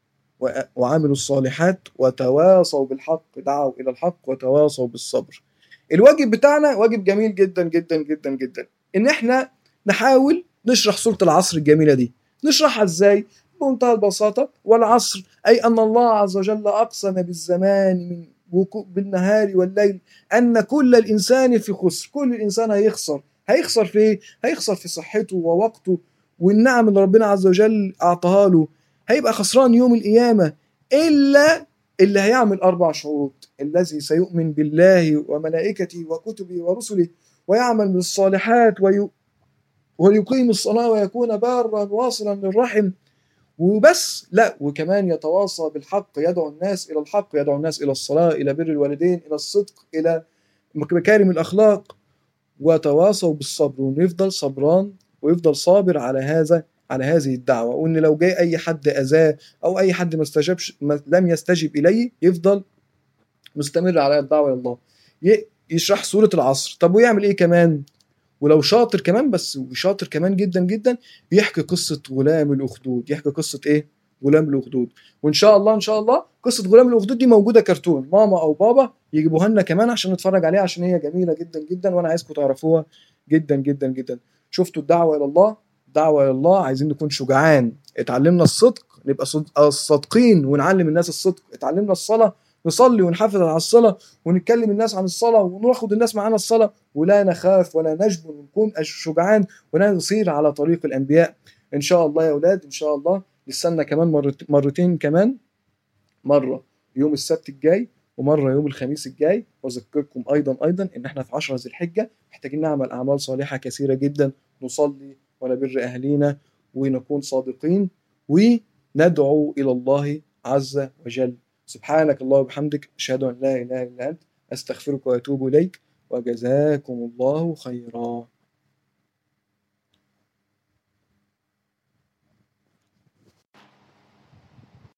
A: وعملوا الصالحات وتواصوا بالحق، دعوا إلى الحق وتواصوا بالصبر. الواجب بتاعنا واجب جميل جدا جدا جدا جدا، إن إحنا نحاول نشرح سورة العصر الجميلة دي. نشرحها إزاي؟ بمنتهى البساطة: والعصر، أي أن الله عز وجل أقسم بالزمان من بالنهار والليل، أن كل الإنسان في خسر. كل الإنسان هيخسر. هيخسر في إيه؟ هيخسر في صحته ووقته والنعم اللي ربنا عز وجل أعطاها له. هيبقى خسران يوم القيامة إلا اللي هيعمل 4 شروط: الذي سيؤمن بالله وملائكته وكتبه ورسله ويعمل من الصالحات ويقيم الصلاة ويكون بارا واصلا للرحم. وبس لا، وكمان يتواصى بالحق، يدعو الناس إلى الحق، يدعو الناس إلى الصلاة، إلى بر الوالدين، إلى الصدق، إلى مكارم الأخلاق، وتواصوا بالصبر. وإنه يفضل صبران ويفضل صابر على هذه الدعوة. وإن لو جاي أي حد أذاه أو أي حد ما استجابش، لم يستجب إليه، يفضل مستمر على الدعوة إلى الله. يشرح سورة العصر. طب ويعمل إيه كمان؟ ولو شاطر كمان، بس وشاطر كمان جدا جدا، بيحكي قصة غلام الأخدود. يحكي قصة إيه؟ غلام الأخدود. وإن شاء الله إن شاء الله قصة غلام الأخدود دي موجودة كرتون، ماما أو بابا يجيبوها لنا كمان عشان نتفرج عليها، عشان هي جميلة جدا جدا وأنا عايزكم تعرفوها جدا جدا جدا. شفتوا الدعوة إلى الله؟ دعوة إلى الله. عايزين نكون شجعان. اتعلمنا الصدق، نبقى صادقين ونعلم الناس الصدق. اتعلمنا الصلاة، نصلي ونحافظ على الصلاة ونتكلم الناس عن الصلاة وناخد الناس معانا الصلاة، ولا نخاف ولا نجبن، ونكون شجعان ولا نصير على طريق الأنبياء. إن شاء الله يا أولاد، إن شاء الله لسنا كمان مرتين كمان، مرة يوم السبت الجاي ومرة يوم الخميس الجاي. وأذكركم أيضا إن إحنا في 10 ذي الحجة محتاجين نعمل أعمال صالحة كثيرة جدا، نصلي ونبر أهلينا ونكون صادقين وندعو إلى الله عز وجل. سبحانك الله وبحمدك، أشهد أن لا إله إلا أنت، أستغفرك وأتوب إليك، وجزاكم الله خيرا.